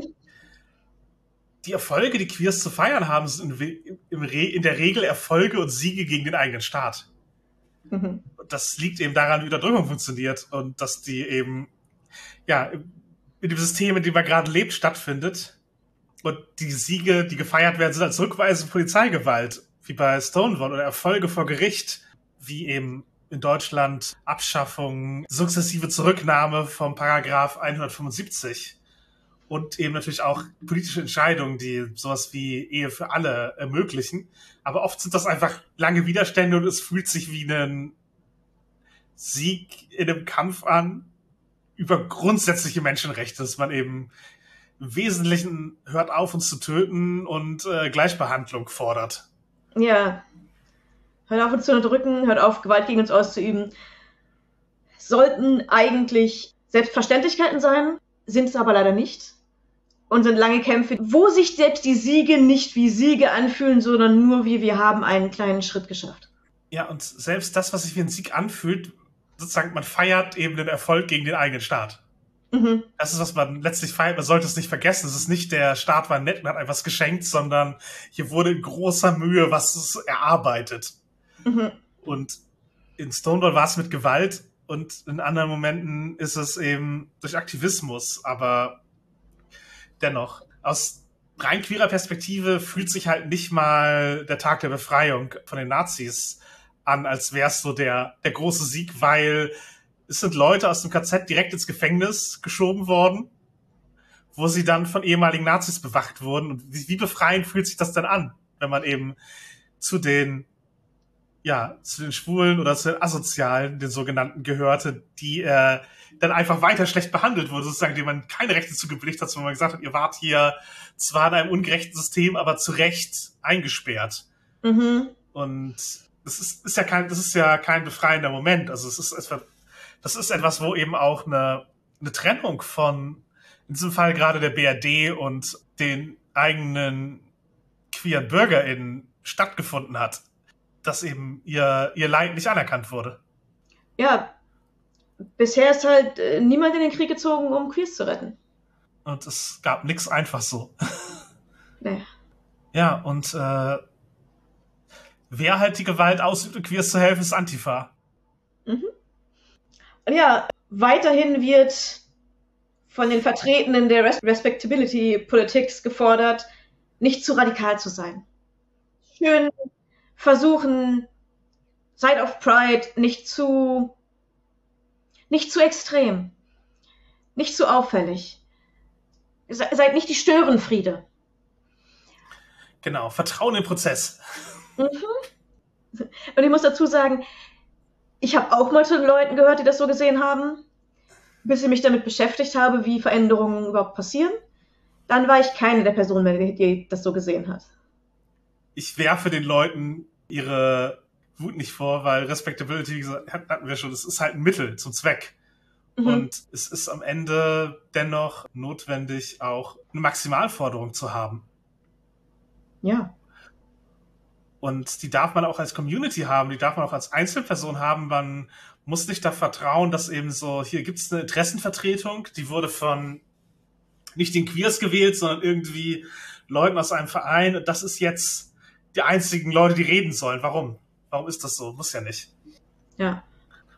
die Erfolge, die Queers zu feiern haben, sind in der Regel Erfolge und Siege gegen den eigenen Staat. Und das liegt eben daran, wie Unterdrückung funktioniert und dass die eben in dem System, in dem man gerade lebt, stattfindet. Und die Siege, die gefeiert werden, sind als Rückweisung Polizeigewalt, wie bei Stonewall, oder Erfolge vor Gericht, wie eben in Deutschland Abschaffung, sukzessive Zurücknahme vom Paragraph 175 und eben natürlich auch politische Entscheidungen, die sowas wie Ehe für alle ermöglichen. Aber oft sind das einfach lange Widerstände und es fühlt sich wie ein Sieg in einem Kampf an über grundsätzliche Menschenrechte, dass man eben im Wesentlichen hört auf, uns zu töten und Gleichbehandlung fordert. Ja. Hört auf, uns zu unterdrücken, hört auf, Gewalt gegen uns auszuüben. Sollten eigentlich Selbstverständlichkeiten sein, sind es aber leider nicht. Und sind lange Kämpfe, wo sich selbst die Siege nicht wie Siege anfühlen, sondern nur wie wir haben einen kleinen Schritt geschafft. Ja, und selbst das, was sich wie ein Sieg anfühlt, sozusagen, man feiert eben den Erfolg gegen den eigenen Staat. Mhm. Das ist, was man letztlich feiert. Man sollte es nicht vergessen. Es ist nicht, der Staat war nett und hat etwas geschenkt, sondern hier wurde in großer Mühe was erarbeitet. Mhm. Und in Stonewall war es mit Gewalt und in anderen Momenten ist es eben durch Aktivismus. Aber dennoch, aus rein queerer Perspektive fühlt sich halt nicht mal der Tag der Befreiung von den Nazis an, als wäre es so der große Sieg, weil es sind Leute aus dem KZ direkt ins Gefängnis geschoben worden, wo sie dann von ehemaligen Nazis bewacht wurden. Und wie befreiend fühlt sich das denn an, wenn man eben zu den Schwulen oder zu den Asozialen, den sogenannten, gehörte, die dann einfach weiter schlecht behandelt wurde, sozusagen, denen man keine Rechte zugebilligt hat, sondern man gesagt hat, ihr wart hier zwar in einem ungerechten System, aber zu Recht eingesperrt. Mhm. Und das ist ja kein befreiender Moment. Also das ist etwas, wo eben auch eine Trennung von, in diesem Fall gerade der BRD und den eigenen queeren BürgerInnen stattgefunden hat, dass eben ihr Leid nicht anerkannt wurde. Ja, bisher ist halt niemand in den Krieg gezogen, um Queers zu retten. Und es gab nichts einfach so. Nee. Ja, und wer halt die Gewalt ausübt, um Queers zu helfen, ist Antifa. Mhm. Und ja, weiterhin wird von den Vertretenen der Respectability Politics gefordert, nicht zu radikal zu sein. Schön versuchen, seid auf Pride nicht zu extrem, nicht zu auffällig. Seid nicht die Störenfriede. Genau, Vertrauen im Prozess. Mhm. Und ich muss dazu sagen, ich habe auch mal zu den Leuten gehört, die das so gesehen haben, bis ich mich damit beschäftigt habe, wie Veränderungen überhaupt passieren. Dann war ich keine der Personen mehr, die das so gesehen hat. Ich werfe den Leuten ihre Wut nicht vor, weil Respectability, wie gesagt, hatten wir schon, es ist halt ein Mittel zum Zweck. Mhm. Und es ist am Ende dennoch notwendig, auch eine Maximalforderung zu haben. Ja. Und die darf man auch als Community haben, die darf man auch als Einzelperson haben. Man muss nicht da vertrauen, dass eben so, hier gibt es eine Interessenvertretung, die wurde von nicht den Queers gewählt, sondern irgendwie Leuten aus einem Verein. Und das ist jetzt die einzigen Leute, die reden sollen. Warum? Warum ist das so? Muss ja nicht. Ja.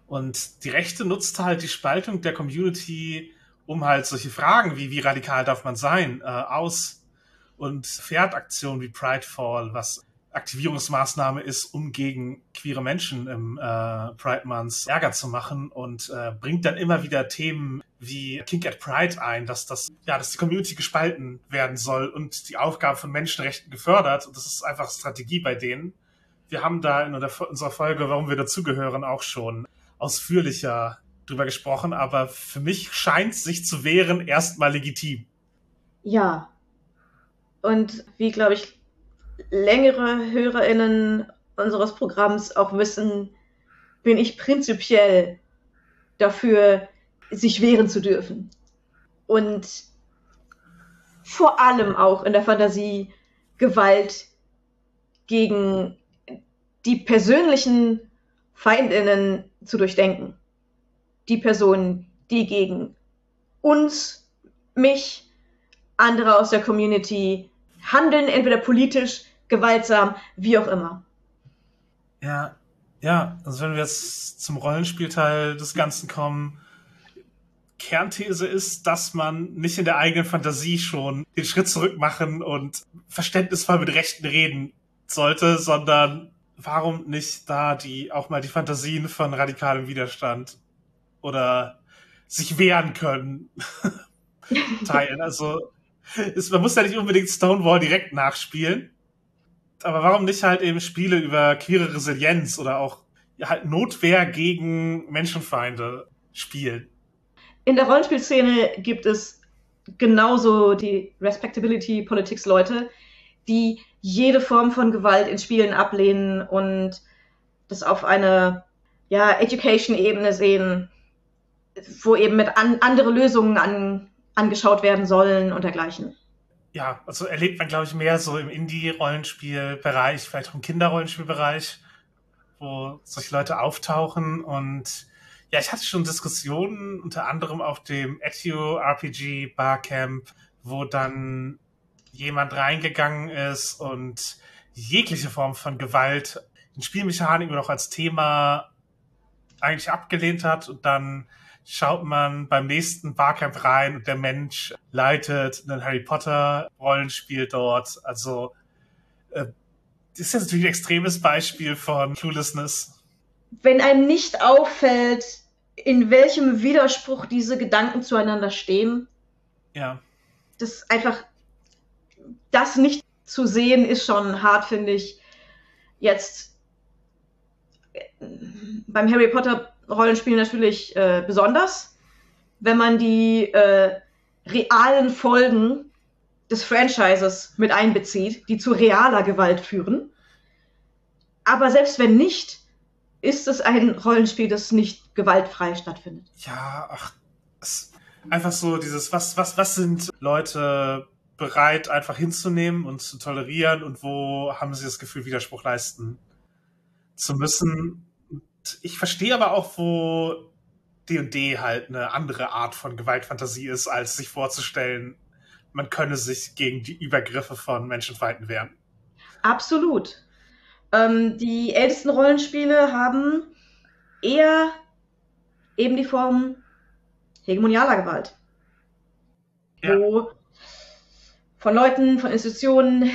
Und die Rechte nutzte halt die Spaltung der Community, um halt solche Fragen wie radikal darf man sein, aus und fährt Aktionen wie Pridefall, was Aktivierungsmaßnahme ist, um gegen queere Menschen im Pride Month Ärger zu machen und bringt dann immer wieder Themen wie Kink at Pride ein, dass die Community gespalten werden soll und die Aufgabe von Menschenrechten gefördert. Und das ist einfach Strategie bei denen. Wir haben da in unserer Folge, warum wir dazugehören, auch schon ausführlicher drüber gesprochen, aber für mich scheint sich zu wehren erstmal legitim. Ja. Und wie, glaube ich, längere HörerInnen unseres Programms auch wissen, bin ich prinzipiell dafür, sich wehren zu dürfen. Und vor allem auch in der Fantasie Gewalt gegen die persönlichen FeindInnen zu durchdenken. Die Personen, die gegen uns, mich, andere aus der Community handeln, entweder politisch, gewaltsam, wie auch immer. Ja, also wenn wir jetzt zum Rollenspielteil des Ganzen kommen, Kernthese ist, dass man nicht in der eigenen Fantasie schon den Schritt zurück machen und verständnisvoll mit Rechten reden sollte, sondern warum nicht da auch mal die Fantasien von radikalem Widerstand oder sich wehren können teilen. Also man muss ja nicht unbedingt Stonewall direkt nachspielen, aber warum nicht halt eben Spiele über queere Resilienz oder auch halt Notwehr gegen Menschenfeinde spielen? In der Rollenspielszene gibt es genauso die Respectability-Politics-Leute, die jede Form von Gewalt in Spielen ablehnen und das auf eine Education-Ebene sehen, wo eben mit andere Lösungen angeschaut werden sollen und dergleichen. Ja, also erlebt man, glaube ich, mehr so im Indie-Rollenspielbereich, vielleicht auch im Kinderrollenspielbereich, wo solche Leute auftauchen. Und ja, ich hatte schon Diskussionen, unter anderem auf dem Etio RPG Barcamp, wo dann jemand reingegangen ist und jegliche Form von Gewalt in Spielmechaniken oder auch als Thema eigentlich abgelehnt hat. Und dann schaut man beim nächsten Barcamp rein und der Mensch leitet ein Harry Potter Rollenspiel dort. Also das ist jetzt natürlich ein extremes Beispiel von Cluelessness. Wenn einem nicht auffällt, in welchem Widerspruch diese Gedanken zueinander stehen, ja, das einfach, das nicht zu sehen, ist schon hart, finde ich. Jetzt beim Harry Potter Rollenspiel natürlich besonders, wenn man die realen Folgen des Franchises mit einbezieht, die zu realer Gewalt führen. Aber selbst wenn nicht, ist es ein Rollenspiel, das nicht gewaltfrei stattfindet. Ja, einfach so dieses, was sind Leute bereit einfach hinzunehmen und zu tolerieren und wo haben sie das Gefühl, Widerspruch leisten zu müssen. Ich verstehe aber auch, wo D&D halt eine andere Art von Gewaltfantasie ist, als sich vorzustellen, man könne sich gegen die Übergriffe von Menschenfeinden wehren. Absolut. Die ältesten Rollenspiele haben eher eben die Form hegemonialer Gewalt. Ja. Wo von Leuten, von Institutionen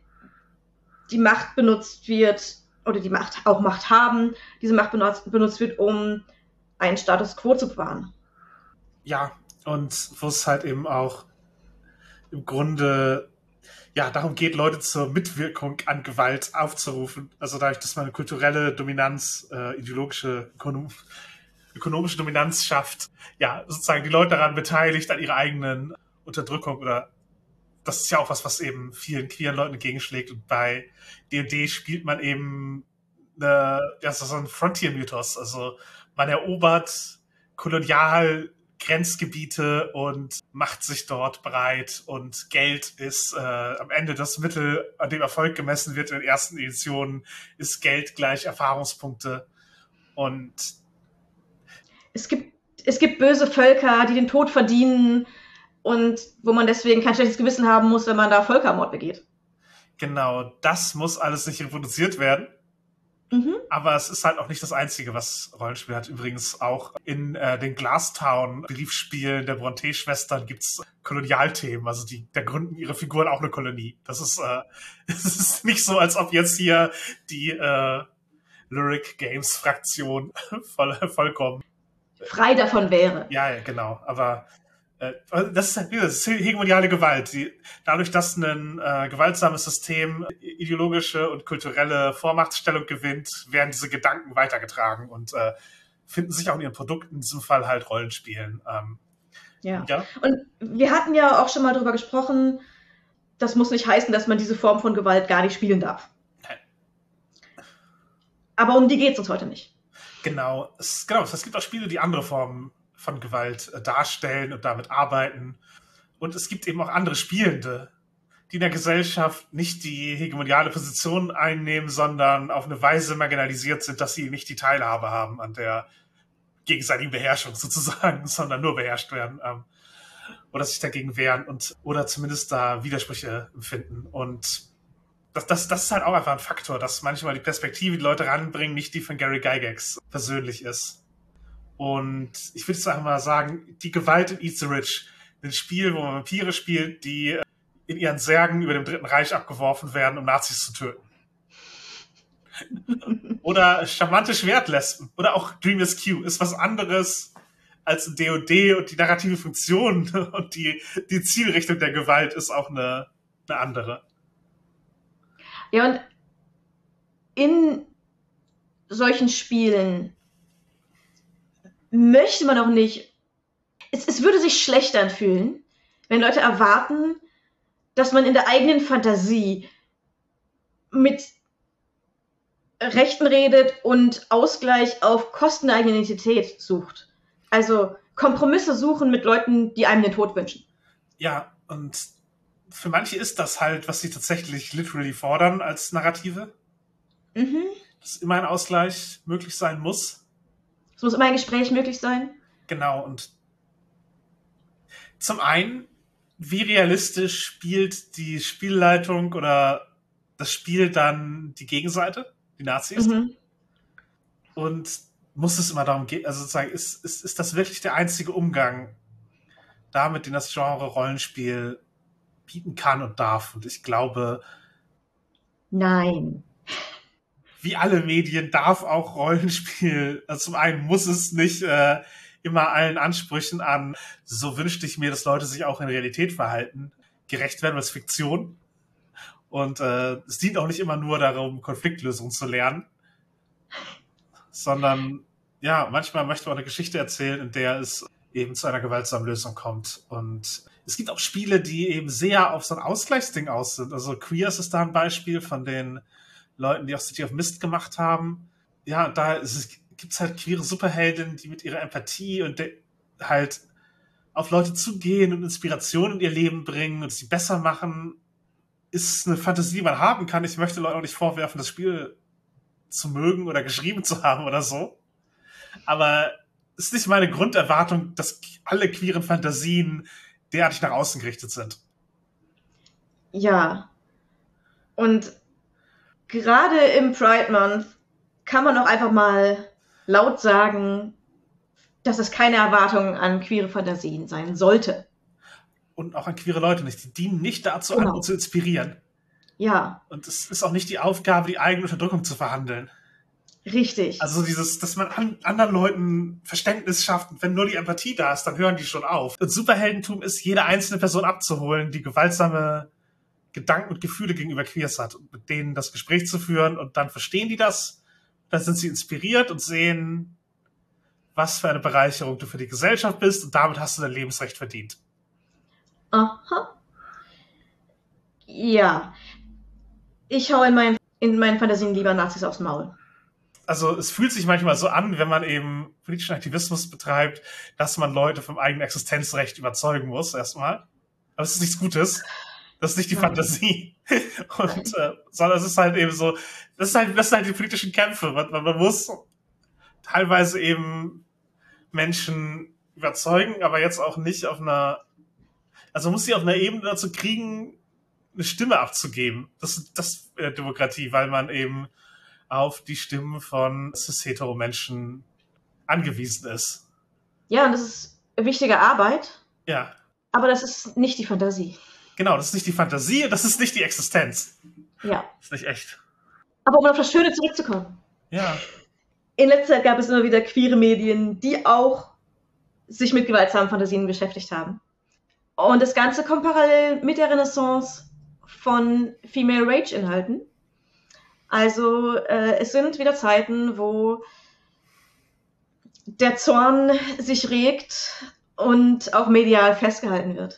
die Macht benutzt wird, oder die Macht haben, diese Macht benutzt wird, um einen Status quo zu bewahren. Ja, und wo es halt eben auch im Grunde darum geht, Leute zur Mitwirkung an Gewalt aufzurufen. Also dadurch, dass man eine kulturelle Dominanz, ideologische, ökonomische Dominanz schafft, sozusagen die Leute daran beteiligt, an ihrer eigenen Unterdrückung oder das ist ja auch was eben vielen queeren Leuten entgegenschlägt. Und bei D&D spielt man eben so ein Frontier-Mythos. Also man erobert kolonial Grenzgebiete und macht sich dort breit. Und Geld ist am Ende das Mittel, an dem Erfolg gemessen wird in den ersten Editionen, ist Geld gleich Erfahrungspunkte. Und es gibt böse Völker, die den Tod verdienen und wo man deswegen kein schlechtes Gewissen haben muss, wenn man da Völkermord begeht. Genau, das muss alles nicht reproduziert werden. Mhm. Aber es ist halt auch nicht das Einzige, was Rollenspiel hat. Übrigens auch in den Glasstown-Briefspielen der Brontë-Schwestern gibt's Kolonialthemen. Also da gründen ihre Figuren auch eine Kolonie. Das ist, es ist nicht so, als ob jetzt hier die Lyric Games-Fraktion vollkommen Frei davon wäre. ja, genau. Aber das ist halt wieder das ist hegemoniale Gewalt. Dadurch, dass ein gewaltsames System ideologische und kulturelle Vormachtstellung gewinnt, werden diese Gedanken weitergetragen und finden sich auch in ihren Produkten, in diesem Fall halt Rollenspielen. Ja. Ja. Und wir hatten ja auch schon mal darüber gesprochen, das muss nicht heißen, dass man diese Form von Gewalt gar nicht spielen darf. Nein. Aber um die geht es uns heute nicht. Genau. Es gibt auch Spiele, die andere Formen von Gewalt darstellen und damit arbeiten. Und es gibt eben auch andere Spielende, die in der Gesellschaft nicht die hegemoniale Position einnehmen, sondern auf eine Weise marginalisiert sind, dass sie nicht die Teilhabe haben an der gegenseitigen Beherrschung sozusagen, sondern nur beherrscht werden oder sich dagegen wehren oder zumindest da Widersprüche empfinden. Und das ist halt auch einfach ein Faktor, dass manchmal die Perspektive, die Leute ranbringen, nicht die von Gary Gygax persönlich ist. Und ich würde jetzt einfach mal sagen, die Gewalt in Eat the Rich, ein Spiel, wo man Vampire spielt, die in ihren Särgen über dem Dritten Reich abgeworfen werden, um Nazis zu töten. Oder charmante Schwertlesben. Oder auch Dream is Q ist was anderes als ein D&D und die narrative Funktion und die Zielrichtung der Gewalt ist auch eine andere. Ja, und in solchen Spielen möchte man auch nicht, es würde sich schlecht anfühlen, wenn Leute erwarten, dass man in der eigenen Fantasie mit Rechten redet und Ausgleich auf Kosten der eigenen Identität sucht. Also Kompromisse suchen mit Leuten, die einem den Tod wünschen. Ja, und für manche ist das halt, was sie tatsächlich literally fordern als Narrative. Mhm. Dass immer ein Ausgleich möglich sein muss. Es muss immer ein Gespräch möglich sein. Genau, und zum einen, wie realistisch spielt die Spielleitung oder das Spiel dann die Gegenseite, die Nazis? Mhm. Und muss es immer darum gehen, also sozusagen, ist das wirklich der einzige Umgang damit, den das Genre Rollenspiel bieten kann und darf? Und ich glaube, nein. wie alle Medien darf auch Rollenspiel, also zum einen muss es nicht immer allen Ansprüchen an, so wünschte ich mir, dass Leute sich auch in Realität verhalten, gerecht werden, weil es Fiktion. Und es dient auch nicht immer nur darum, Konfliktlösungen zu lernen, sondern ja, manchmal möchte man eine Geschichte erzählen, in der es eben zu einer gewaltsamen Lösung kommt. Und es gibt auch Spiele, die eben sehr auf so ein Ausgleichsding aus sind. Also Queers ist da ein Beispiel von den Leuten, die auch City of Mist gemacht haben. Ja, da gibt's halt queere Superheldinnen, die mit ihrer Empathie und halt auf Leute zugehen und Inspiration in ihr Leben bringen und sie besser machen, ist eine Fantasie, die man haben kann. Ich möchte Leuten auch nicht vorwerfen, das Spiel zu mögen oder geschrieben zu haben oder so. Aber es ist nicht meine Grunderwartung, dass alle queeren Fantasien derartig nach außen gerichtet sind. Ja. Und gerade im Pride Month kann man auch einfach mal laut sagen, dass es keine Erwartung an queere Fantasien sein sollte. Und auch an queere Leute nicht. Die dienen nicht dazu, Genau. andere zu inspirieren. Ja, Und es ist auch nicht die Aufgabe, die eigene Unterdrückung zu verhandeln. richtig. Also dass man anderen Leuten Verständnis schafft und wenn nur die Empathie da ist, dann hören die schon auf. Und Superheldentum ist, jede einzelne Person abzuholen, die gewaltsame Gedanken und Gefühle gegenüber Queers hat und mit denen das Gespräch zu führen und dann verstehen die das, dann sind sie inspiriert und sehen, was für eine Bereicherung du für die Gesellschaft bist und damit hast du dein Lebensrecht verdient. Aha. Ja. Ich hau in meinen Fantasien lieber Nazis aufs Maul. Also es fühlt sich manchmal so an, wenn man eben politischen Aktivismus betreibt, dass man Leute vom eigenen Existenzrecht überzeugen muss, erstmal. Aber es ist nichts Gutes. Das ist nicht die Fantasie. Und, sondern es ist halt eben so, das sind halt die politischen Kämpfe. Man muss teilweise eben Menschen überzeugen, aber jetzt auch nicht auf einer, also man muss sie auf einer Ebene dazu kriegen, eine Stimme abzugeben. Das ist Demokratie, weil man eben auf die Stimmen von cis-hetero-Menschen angewiesen ist. Ja, und das ist wichtige Arbeit, Ja, aber das ist nicht die Fantasie. genau, das ist nicht die Fantasie, das ist nicht die Existenz. Ja. Das ist nicht echt. Aber um auf das Schöne zurückzukommen. Ja, In letzter Zeit gab es immer wieder queere Medien, die auch sich mit gewaltsamen Fantasien beschäftigt haben. Und das Ganze kommt parallel mit der Renaissance von Female Rage-Inhalten. Also es sind wieder Zeiten, wo der Zorn sich regt und auch medial festgehalten wird.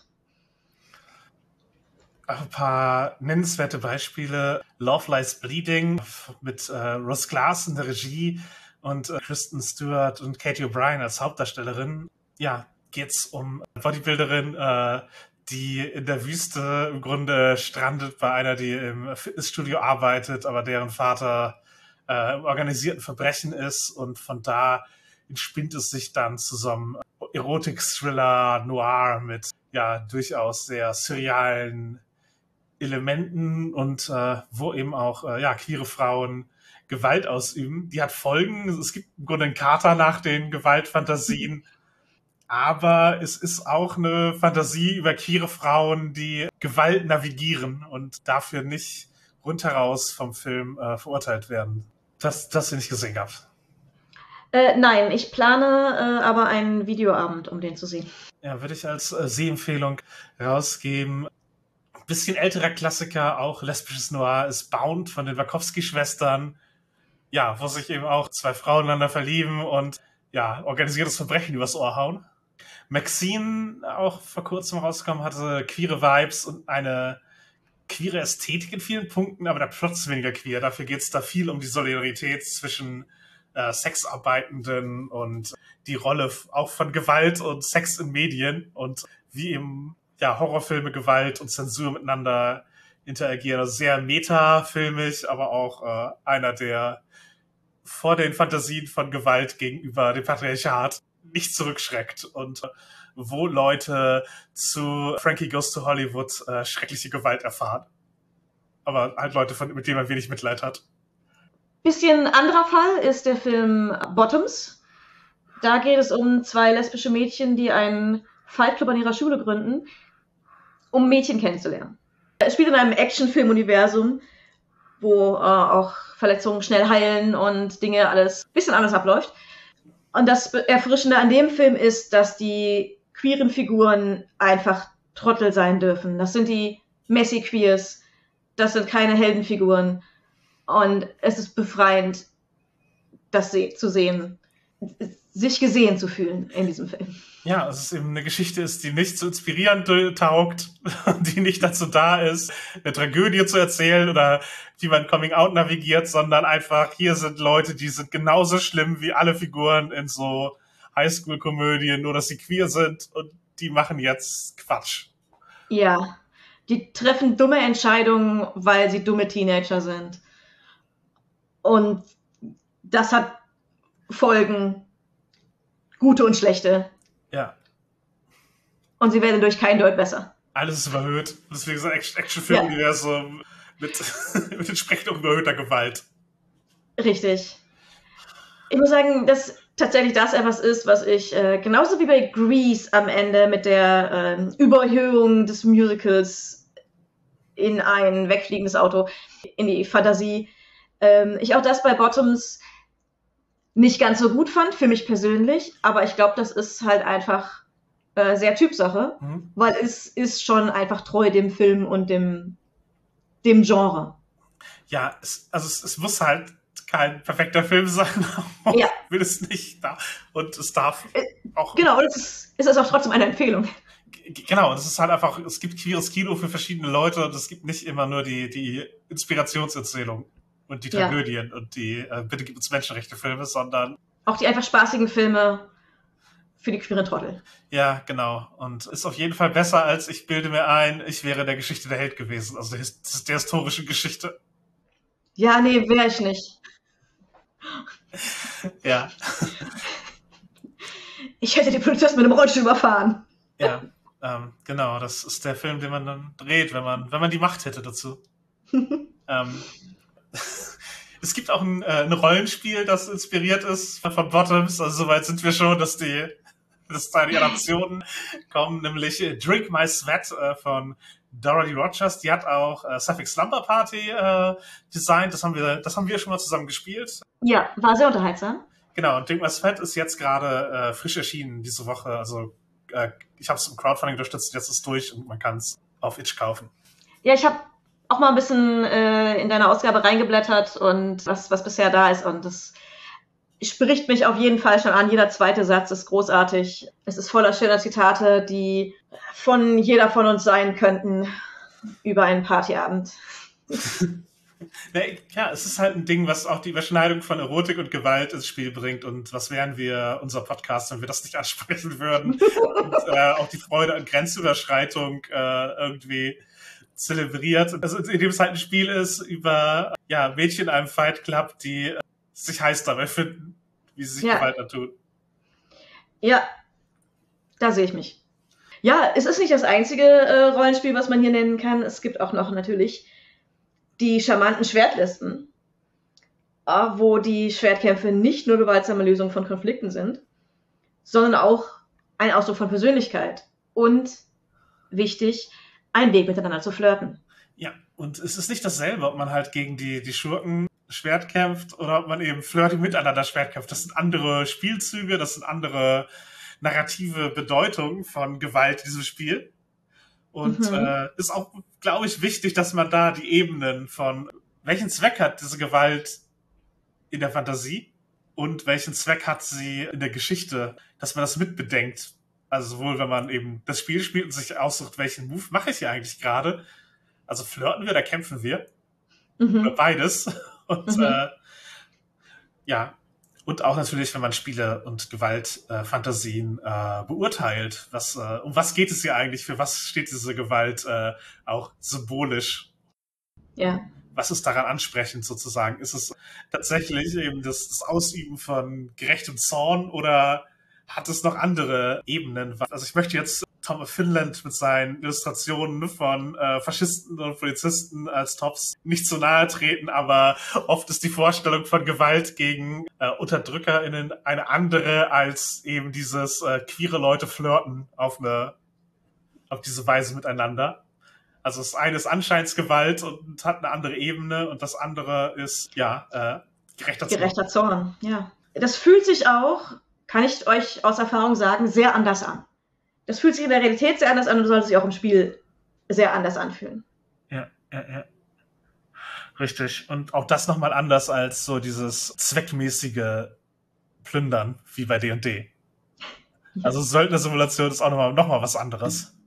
auch ein paar nennenswerte Beispiele. Love Lies Bleeding mit Ross Glass in der Regie und Kristen Stewart und Katie O'Brien als Hauptdarstellerin. Ja, geht's um Bodybuilderin, die in der Wüste im Grunde strandet bei einer, die im Fitnessstudio arbeitet, aber deren Vater im organisierten Verbrechen ist, und von da entspinnt es sich dann zu so einem Erotik-Thriller Noir mit ja durchaus sehr surrealen Elementen und wo eben auch queere Frauen Gewalt ausüben. Die hat Folgen. Es gibt im Grunde einen Kater nach den Gewaltfantasien, aber es ist auch eine Fantasie über queere Frauen, die Gewalt navigieren und dafür nicht rundheraus vom Film verurteilt werden. Das ihr nicht gesehen habt. Nein, ich plane aber einen Videoabend, um den zu sehen. Ja, würde ich als Sehempfehlung rausgeben. Ein bisschen älterer Klassiker, auch lesbisches Noir, ist Bound von den Wachowski-Schwestern. Ja, wo sich eben auch zwei Frauen einander verlieben und ja, organisiertes Verbrechen übers Ohr hauen. Maxine, auch vor kurzem rausgekommen, hatte queere Vibes und eine queere Ästhetik in vielen Punkten, aber der Plot ist weniger queer. Dafür geht es da viel um die Solidarität zwischen Sexarbeitenden und die Rolle auch von Gewalt und Sex in Medien und wie eben Horrorfilme, Gewalt und Zensur miteinander interagieren. Also sehr metafilmisch, aber auch einer, der vor den Fantasien von Gewalt gegenüber dem Patriarchat nicht zurückschreckt und wo Leute zu Frankie Goes to Hollywood schreckliche Gewalt erfahren. Aber halt Leute, mit denen man wenig Mitleid hat. Bisschen anderer Fall ist der Film Bottoms. Da geht es um zwei lesbische Mädchen, die einen Fightclub an ihrer Schule gründen, um Mädchen kennenzulernen. Es spielt in einem Actionfilm-Universum, wo auch Verletzungen schnell heilen und Dinge alles ein bisschen anders abläuft. Und das Erfrischende an dem Film ist, dass die queeren Figuren einfach Trottel sein dürfen. Das sind die Messy Queers. Das sind keine Heldenfiguren. Und es ist befreiend, das zu sehen, sich gesehen zu fühlen in diesem Film. Ja, es ist eben eine Geschichte ist, die nicht so inspirierend taugt, die nicht dazu da ist, eine Tragödie zu erzählen oder wie man Coming Out navigiert, sondern einfach, hier sind Leute, die sind genauso schlimm wie alle Figuren in so Highschool-Komödien, nur dass sie queer sind und die machen jetzt Quatsch. Ja, die treffen dumme Entscheidungen, weil sie dumme Teenager sind. Und das hat Folgen, gute und schlechte. Ja. Und sie werden durch kein Deut besser. Alles ist überhöht. Deswegen so ein Actionfilm-Universum mit entsprechend überhöhter Gewalt. Richtig. Ich muss sagen, dass tatsächlich das etwas ist, was ich genauso wie bei Grease am Ende mit der Überhöhung des Musicals in ein wegfliegendes Auto, in die Fantasie, ich auch das bei Bottoms nicht ganz so gut fand, für mich persönlich, aber ich glaube, das ist halt einfach sehr Typsache, weil es ist schon einfach treu dem Film und dem Genre. Ja, es muss halt kein perfekter Film sein, aber ich will es nicht da. Und es darf auch... Genau, und es ist auch trotzdem eine Empfehlung. Genau, und es ist halt einfach, es gibt queeres Kino für verschiedene Leute und es gibt nicht immer nur die Inspirationserzählung und die Tragödien und die Bitte gib uns Menschenrechte-Filme, sondern... Auch die einfach spaßigen Filme für die queeren Trottel. Ja, genau. Und ist auf jeden Fall besser als ich bilde mir ein, ich wäre der Geschichte der Held gewesen. Also der historischen Geschichte. Ja, nee, wäre ich nicht. Ja. Ich hätte die Polizisten mit einem Rollstuhl überfahren. Ja, genau. Das ist der Film, den man dann dreht, wenn man die Macht hätte dazu. Es gibt auch ein Rollenspiel, das inspiriert ist von Bottoms. Also soweit sind wir schon, dass da die Adaptionen kommen, nämlich Drink My Sweat von Dorothy Rogers. Die hat auch Sapphic Slumber Party designt. Das haben wir schon mal zusammen gespielt. Ja, war sehr unterhaltsam. Genau, und Drink My Sweat ist jetzt gerade frisch erschienen diese Woche. Also ich habe es im Crowdfunding unterstützt, jetzt ist es durch und man kann es auf itch kaufen. Ja, ich habe auch mal ein bisschen in deine Ausgabe reingeblättert und was bisher da ist. Und das spricht mich auf jeden Fall schon an. Jeder zweite Satz ist großartig. Es ist voller schöner Zitate, die von jeder von uns sein könnten über einen Partyabend. Ja, es ist halt ein Ding, was auch die Überschneidung von Erotik und Gewalt ins Spiel bringt. Und was wären wir, unser Podcast, wenn wir das nicht ansprechen würden? Und auch die Freude an Grenzüberschreitung irgendwie zelebriert. Also indem es halt ein Spiel ist über Mädchen in einem Fight Club, die sich heiß dabei finden, wie sie sich Gewalt antun. Ja, da sehe ich mich. Ja, es ist nicht das einzige Rollenspiel, was man hier nennen kann. Es gibt auch noch natürlich die charmanten Schwertlisten, wo die Schwertkämpfe nicht nur gewaltsame Lösungen von Konflikten sind, sondern auch ein Ausdruck von Persönlichkeit und, wichtig, ein Weg miteinander zu flirten. Ja, und es ist nicht dasselbe, ob man halt gegen die Schurken Schwert kämpft oder ob man eben flirty miteinander Schwert kämpft. Das sind andere Spielzüge, das sind andere narrative Bedeutungen von Gewalt in diesem Spiel. Und ist auch, glaube ich, wichtig, dass man da die Ebenen von welchen Zweck hat diese Gewalt in der Fantasie und welchen Zweck hat sie in der Geschichte, dass man das mitbedenkt. Also sowohl, wenn man eben das Spiel spielt und sich aussucht, welchen Move mache ich hier eigentlich gerade. Also flirten wir oder kämpfen wir? Oder beides. Und und auch natürlich, wenn man Spiele und Gewaltfantasien beurteilt. Um was geht es hier eigentlich? Für was steht diese Gewalt auch symbolisch? Ja. Was ist daran ansprechend sozusagen? Ist es tatsächlich eben das Ausüben von gerechtem Zorn oder hat es noch andere Ebenen? Also ich möchte jetzt Tom of Finland mit seinen Illustrationen von Faschisten und Polizisten als Tops nicht so nahe treten, aber oft ist die Vorstellung von Gewalt gegen UnterdrückerInnen eine andere als eben dieses queere Leute flirten auf diese Weise miteinander. Also das eine ist Anscheinsgewalt und hat eine andere Ebene und das andere ist, gerechter Zorn. Gerechter Zorn, ja. Das fühlt sich auch, kann ich euch aus Erfahrung sagen, sehr anders an. Das fühlt sich in der Realität sehr anders an und sollte sich auch im Spiel sehr anders anfühlen. Ja. Richtig. Und auch das nochmal anders als so dieses zweckmäßige Plündern wie bei D&D. Also Söldner-Simulation ist auch nochmal was anderes.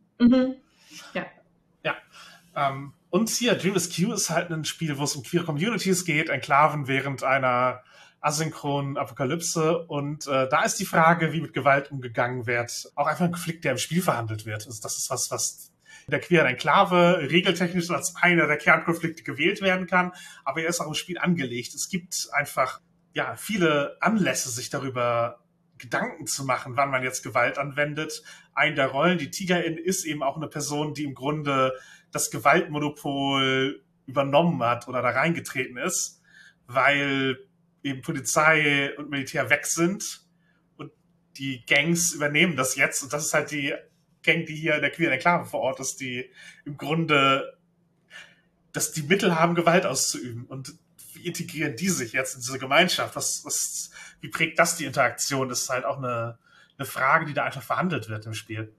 Ja. Und hier, Dream is Q ist halt ein Spiel, wo es um queere Communities geht, Enklaven während einer asynchronen Apokalypse. Und da ist die Frage, wie mit Gewalt umgegangen wird, auch einfach ein Konflikt, der im Spiel verhandelt wird. Also das ist was in der queeren Enklave regeltechnisch als einer der Kernkonflikte gewählt werden kann. Aber er ist auch im Spiel angelegt. Es gibt einfach viele Anlässe, sich darüber Gedanken zu machen, wann man jetzt Gewalt anwendet. Eine der Rollen, die Tigerin, ist eben auch eine Person, die im Grunde das Gewaltmonopol übernommen hat oder da reingetreten ist, weil eben Polizei und Militär weg sind und die Gangs übernehmen das jetzt. Und das ist halt die Gang, die hier in der queeren Enklave vor Ort ist, die im Grunde, dass die Mittel haben, Gewalt auszuüben. Und wie integrieren die sich jetzt in diese Gemeinschaft? Wie prägt das die Interaktion? Das ist halt auch eine Frage, die da einfach verhandelt wird im Spiel.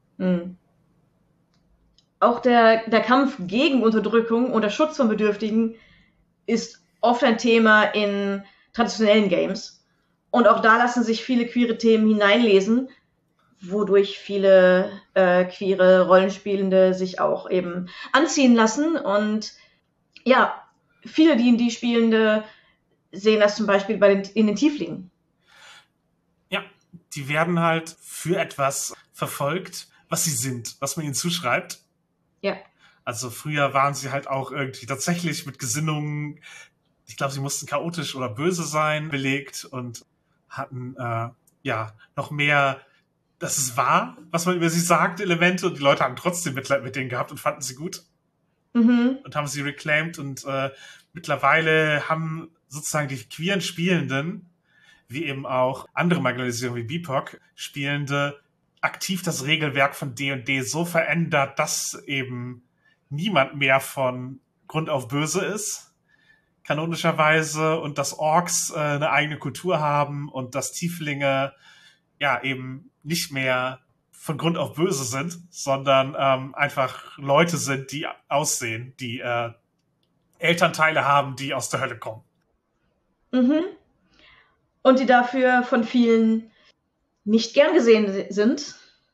Auch der Kampf gegen Unterdrückung und der Schutz von Bedürftigen ist oft ein Thema in traditionellen Games. Und auch da lassen sich viele queere Themen hineinlesen, wodurch viele queere Rollenspielende sich auch eben anziehen lassen. Und viele D&D-Spielende sehen das zum Beispiel in den Tieflingen. Ja, die werden halt für etwas verfolgt, was sie sind, was man ihnen zuschreibt. Ja. Also früher waren sie halt auch irgendwie tatsächlich mit Gesinnungen, ich glaube, sie mussten chaotisch oder böse sein, belegt und hatten noch mehr, dass es war, was man über sie sagt, Elemente, und die Leute haben trotzdem Mitleid mit denen gehabt und fanden sie gut und haben sie reclaimed und mittlerweile haben sozusagen die queeren Spielenden, wie eben auch andere Marginalisierung wie BIPOC Spielende, aktiv das Regelwerk von D&D so verändert, dass eben niemand mehr von Grund auf böse ist, kanonischerweise, und dass Orks eine eigene Kultur haben und dass Tieflinge ja eben nicht mehr von Grund auf böse sind, sondern einfach Leute sind, die aussehen, die Elternteile haben, die aus der Hölle kommen. Mhm. Und die dafür von vielen nicht gern gesehen sind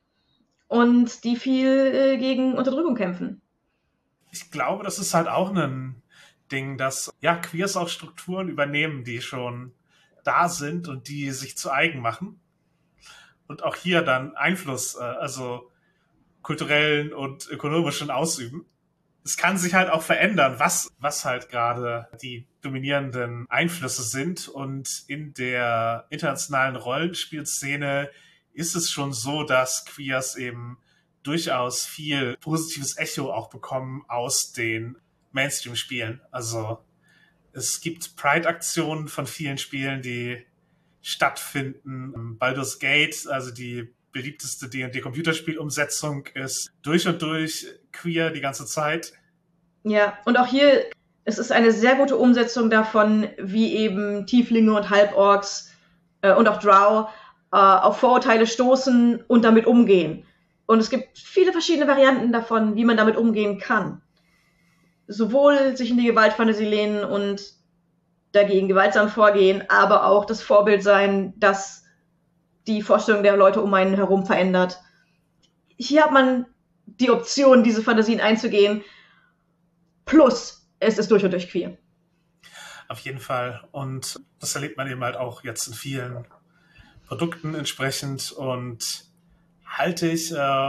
und die viel gegen Unterdrückung kämpfen. Ich glaube, das ist halt auch ein Ding, dass ja Queers auch Strukturen übernehmen, die schon da sind und die sich zu eigen machen. Und auch hier dann Einfluss, also kulturellen und ökonomischen ausüben. Es kann sich halt auch verändern, was halt gerade die dominierenden Einflüsse sind. Und in der internationalen Rollenspielszene ist es schon so, dass Queers eben durchaus viel positives Echo auch bekommen aus den Mainstream-Spielen. Also es gibt Pride-Aktionen von vielen Spielen, die stattfinden. Baldur's Gate, also die beliebteste D&D-Computerspielumsetzung, ist durch und durch queer die ganze Zeit. Ja, und auch hier, es ist eine sehr gute Umsetzung davon, wie eben Tieflinge und Halborgs und auch Drow auf Vorurteile stoßen und damit umgehen. Und es gibt viele verschiedene Varianten davon, wie man damit umgehen kann. Sowohl sich in die Gewaltfantasie lehnen und dagegen gewaltsam vorgehen, aber auch das Vorbild sein, das die Vorstellung der Leute um einen herum verändert. Hier hat man die Option, diese Fantasien einzugehen, plus es ist durch und durch queer. Auf jeden Fall. Und das erlebt man eben halt auch jetzt in vielen Produkten entsprechend und halte ich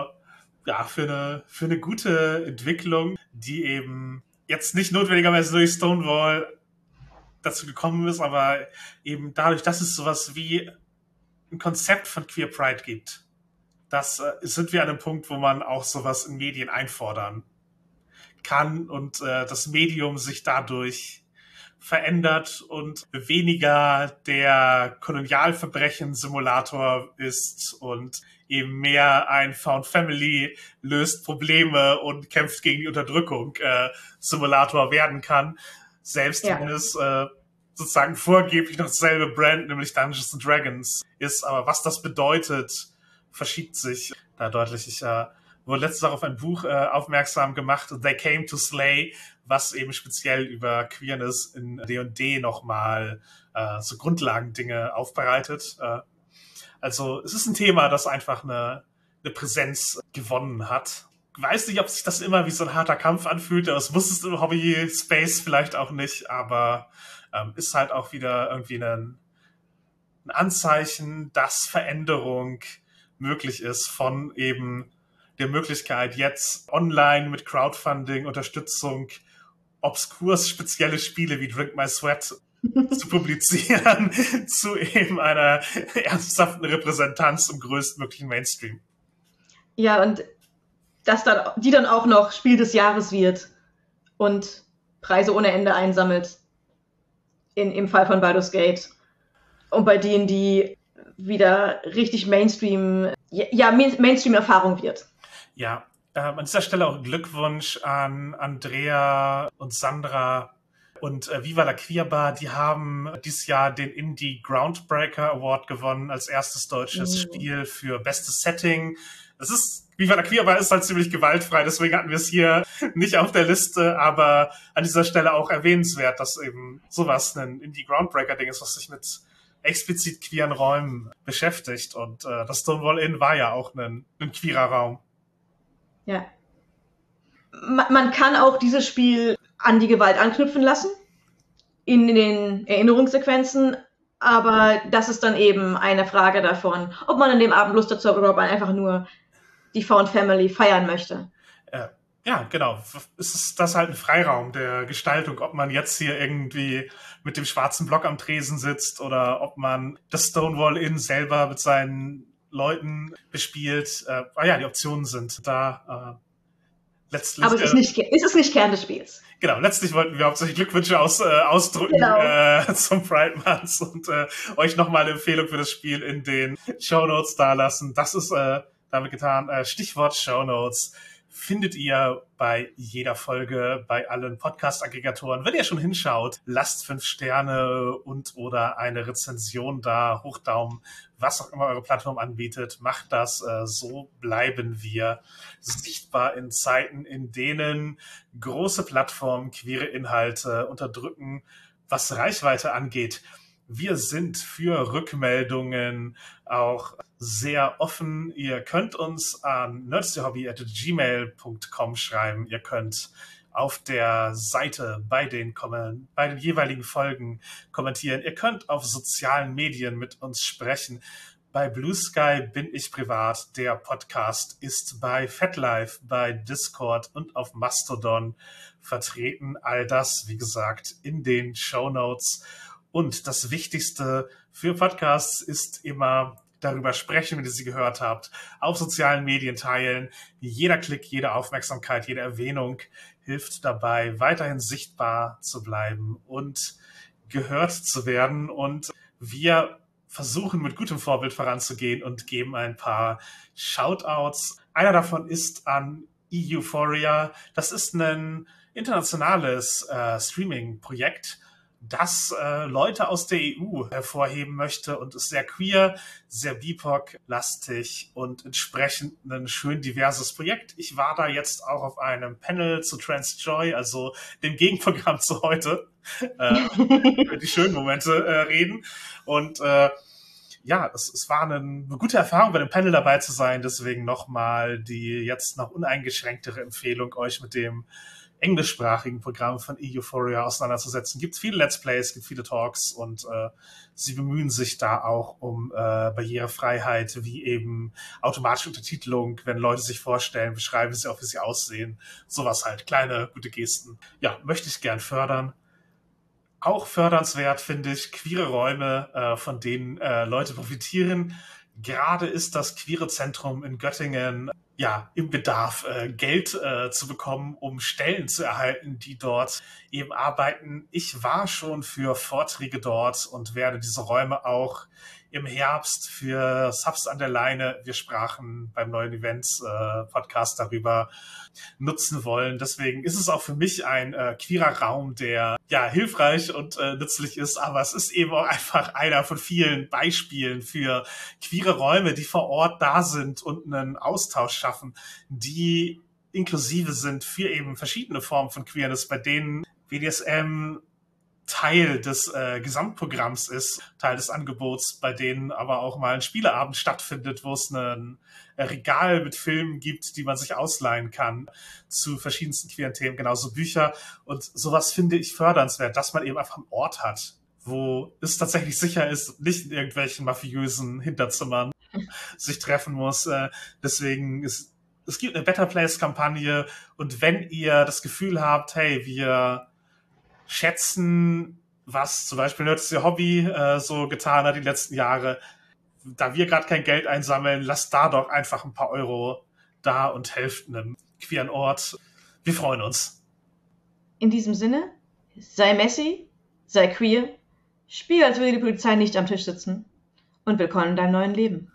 für eine gute Entwicklung, die eben jetzt nicht notwendigerweise durch Stonewall dazu gekommen ist, aber eben dadurch, dass es sowas wie ein Konzept von Queer Pride gibt. Das sind wir an einem Punkt, wo man auch sowas in Medien einfordern kann und das Medium sich dadurch verändert und weniger der Kolonialverbrechen-Simulator ist und eben mehr ein Found Family löst Probleme und kämpft gegen die Unterdrückung Simulator werden kann, selbst wenn es sozusagen vorgeblich noch dasselbe Brand, nämlich Dungeons and Dragons ist. Aber was das bedeutet, verschiebt sich da deutlich. Ich wurde letztens auch auf ein Buch aufmerksam gemacht, They Came to Slay, was eben speziell über Queerness in D&D nochmal so Grundlagendinge aufbereitet. Also es ist ein Thema, das einfach eine Präsenz gewonnen hat. Ich weiß nicht, ob sich das immer wie so ein harter Kampf anfühlt, aber es muss es im Hobby-Space vielleicht auch nicht, aber ist halt auch wieder irgendwie ein Anzeichen, dass Veränderung möglich ist von eben der Möglichkeit, jetzt online mit Crowdfunding, Unterstützung, obskurs spezielle Spiele wie Drink My Sweat zu publizieren, zu eben einer ernsthaften Repräsentanz im größtmöglichen Mainstream. Ja, und dass die dann auch noch Spiel des Jahres wird und Preise ohne Ende einsammelt. Im Fall von Baldur's Gate. Und bei denen, die wieder richtig Mainstream-Erfahrung wird. Ja, an dieser Stelle auch Glückwunsch an Andrea und Sandra und Viva la Queerbar. Die haben dieses Jahr den Indie Groundbreaker Award gewonnen als erstes deutsches Spiel für bestes Setting. Viva la Queerbar ist halt ziemlich gewaltfrei, deswegen hatten wir es hier nicht auf der Liste, aber an dieser Stelle auch erwähnenswert, dass eben sowas ein Indie Groundbreaker-Ding ist, was sich mit explizit queeren Räumen beschäftigt. Und das Stonewall Inn war ja auch ein queerer Raum. Ja. Man kann auch dieses Spiel an die Gewalt anknüpfen lassen, in den Erinnerungssequenzen, aber das ist dann eben eine Frage davon, ob man an dem Abend Lust dazu hat oder ob man einfach nur die Found Family feiern möchte. Ja, genau. Es ist das halt ein Freiraum der Gestaltung, ob man jetzt hier irgendwie mit dem schwarzen Block am Tresen sitzt oder ob man das Stonewall Inn selber mit seinen Leuten bespielt. Die Optionen sind da. letztlich... Aber es ist nicht Kern des Spiels. Genau, letztlich wollten wir hauptsächlich Glückwünsche ausdrücken zum Pride Month und euch nochmal eine Empfehlung für das Spiel in den Shownotes dalassen. Das ist damit getan. Stichwort Shownotes findet ihr bei jeder Folge, bei allen Podcast-Aggregatoren. Wenn ihr schon hinschaut, lasst 5 Sterne und oder eine Rezension da, Hochdaumen, was auch immer eure Plattform anbietet. Macht das, so bleiben wir sichtbar in Zeiten, in denen große Plattformen queere Inhalte unterdrücken, was Reichweite angeht. Wir sind für Rückmeldungen auch sehr offen. Ihr könnt uns an nerdsthehobby@gmail.com schreiben. Ihr könnt auf der Seite bei den jeweiligen Folgen kommentieren. Ihr könnt auf sozialen Medien mit uns sprechen. Bei Blue Sky bin ich privat. Der Podcast ist bei FetLife, bei Discord und auf Mastodon vertreten. All das, wie gesagt, in den Shownotes. Und das Wichtigste für Podcasts ist immer darüber sprechen, wenn ihr sie gehört habt, auf sozialen Medien teilen. Jeder Klick, jede Aufmerksamkeit, jede Erwähnung hilft dabei, weiterhin sichtbar zu bleiben und gehört zu werden. Und wir versuchen mit gutem Vorbild voranzugehen und geben ein paar Shoutouts. Einer davon ist an euphoria. Das ist ein internationales Streaming-Projekt, das Leute aus der EU hervorheben möchte und ist sehr queer, sehr BIPOC-lastig und entsprechend ein schön diverses Projekt. Ich war da jetzt auch auf einem Panel zu TransJoy, also dem Gegenprogramm zu heute, über die schönen Momente reden. Und ja, es war eine gute Erfahrung, bei dem Panel dabei zu sein. Deswegen nochmal die jetzt noch uneingeschränktere Empfehlung, euch mit dem englischsprachigen Programm von euphoria auseinanderzusetzen. Gibt viele Let's Plays, gibt viele Talks und sie bemühen sich da auch um Barrierefreiheit, wie eben automatische Untertitelung, wenn Leute sich vorstellen, beschreiben sie auch, wie sie aussehen. Sowas halt, kleine, gute Gesten. Ja, möchte ich gern fördern. Auch fördernswert finde ich queere Räume, von denen Leute profitieren. Gerade ist das Queere Zentrum in Göttingen ja im Bedarf, Geld zu bekommen, um Stellen zu erhalten, die dort eben arbeiten. Ich war schon für Vorträge dort und werde diese Räume auch im Herbst für Subs an der Leine, wir sprachen beim neuen Events-Podcast darüber, nutzen wollen. Deswegen ist es auch für mich ein queerer Raum, der ja hilfreich und nützlich ist, aber es ist eben auch einfach einer von vielen Beispielen für queere Räume, die vor Ort da sind und einen Austausch schaffen, die inklusive sind für eben verschiedene Formen von Queerness, bei denen BDSM Teil des Gesamtprogramms ist, Teil des Angebots, bei denen aber auch mal ein Spieleabend stattfindet, wo es ein Regal mit Filmen gibt, die man sich ausleihen kann zu verschiedensten queeren Themen, genauso Bücher. Und sowas finde ich fördernswert, dass man eben einfach einen Ort hat, wo es tatsächlich sicher ist, nicht in irgendwelchen mafiösen Hinterzimmern sich treffen muss. Deswegen es gibt eine Better Place-Kampagne und wenn ihr das Gefühl habt, hey, wir schätzen, was zum Beispiel Nerds Hobby so getan hat die letzten Jahre. Da wir gerade kein Geld einsammeln, lasst da doch einfach ein paar Euro da und helft einem queeren Ort. Wir freuen uns. In diesem Sinne, sei messy, sei queer, spiel, als würde die Polizei nicht am Tisch sitzen und willkommen in deinem neuen Leben.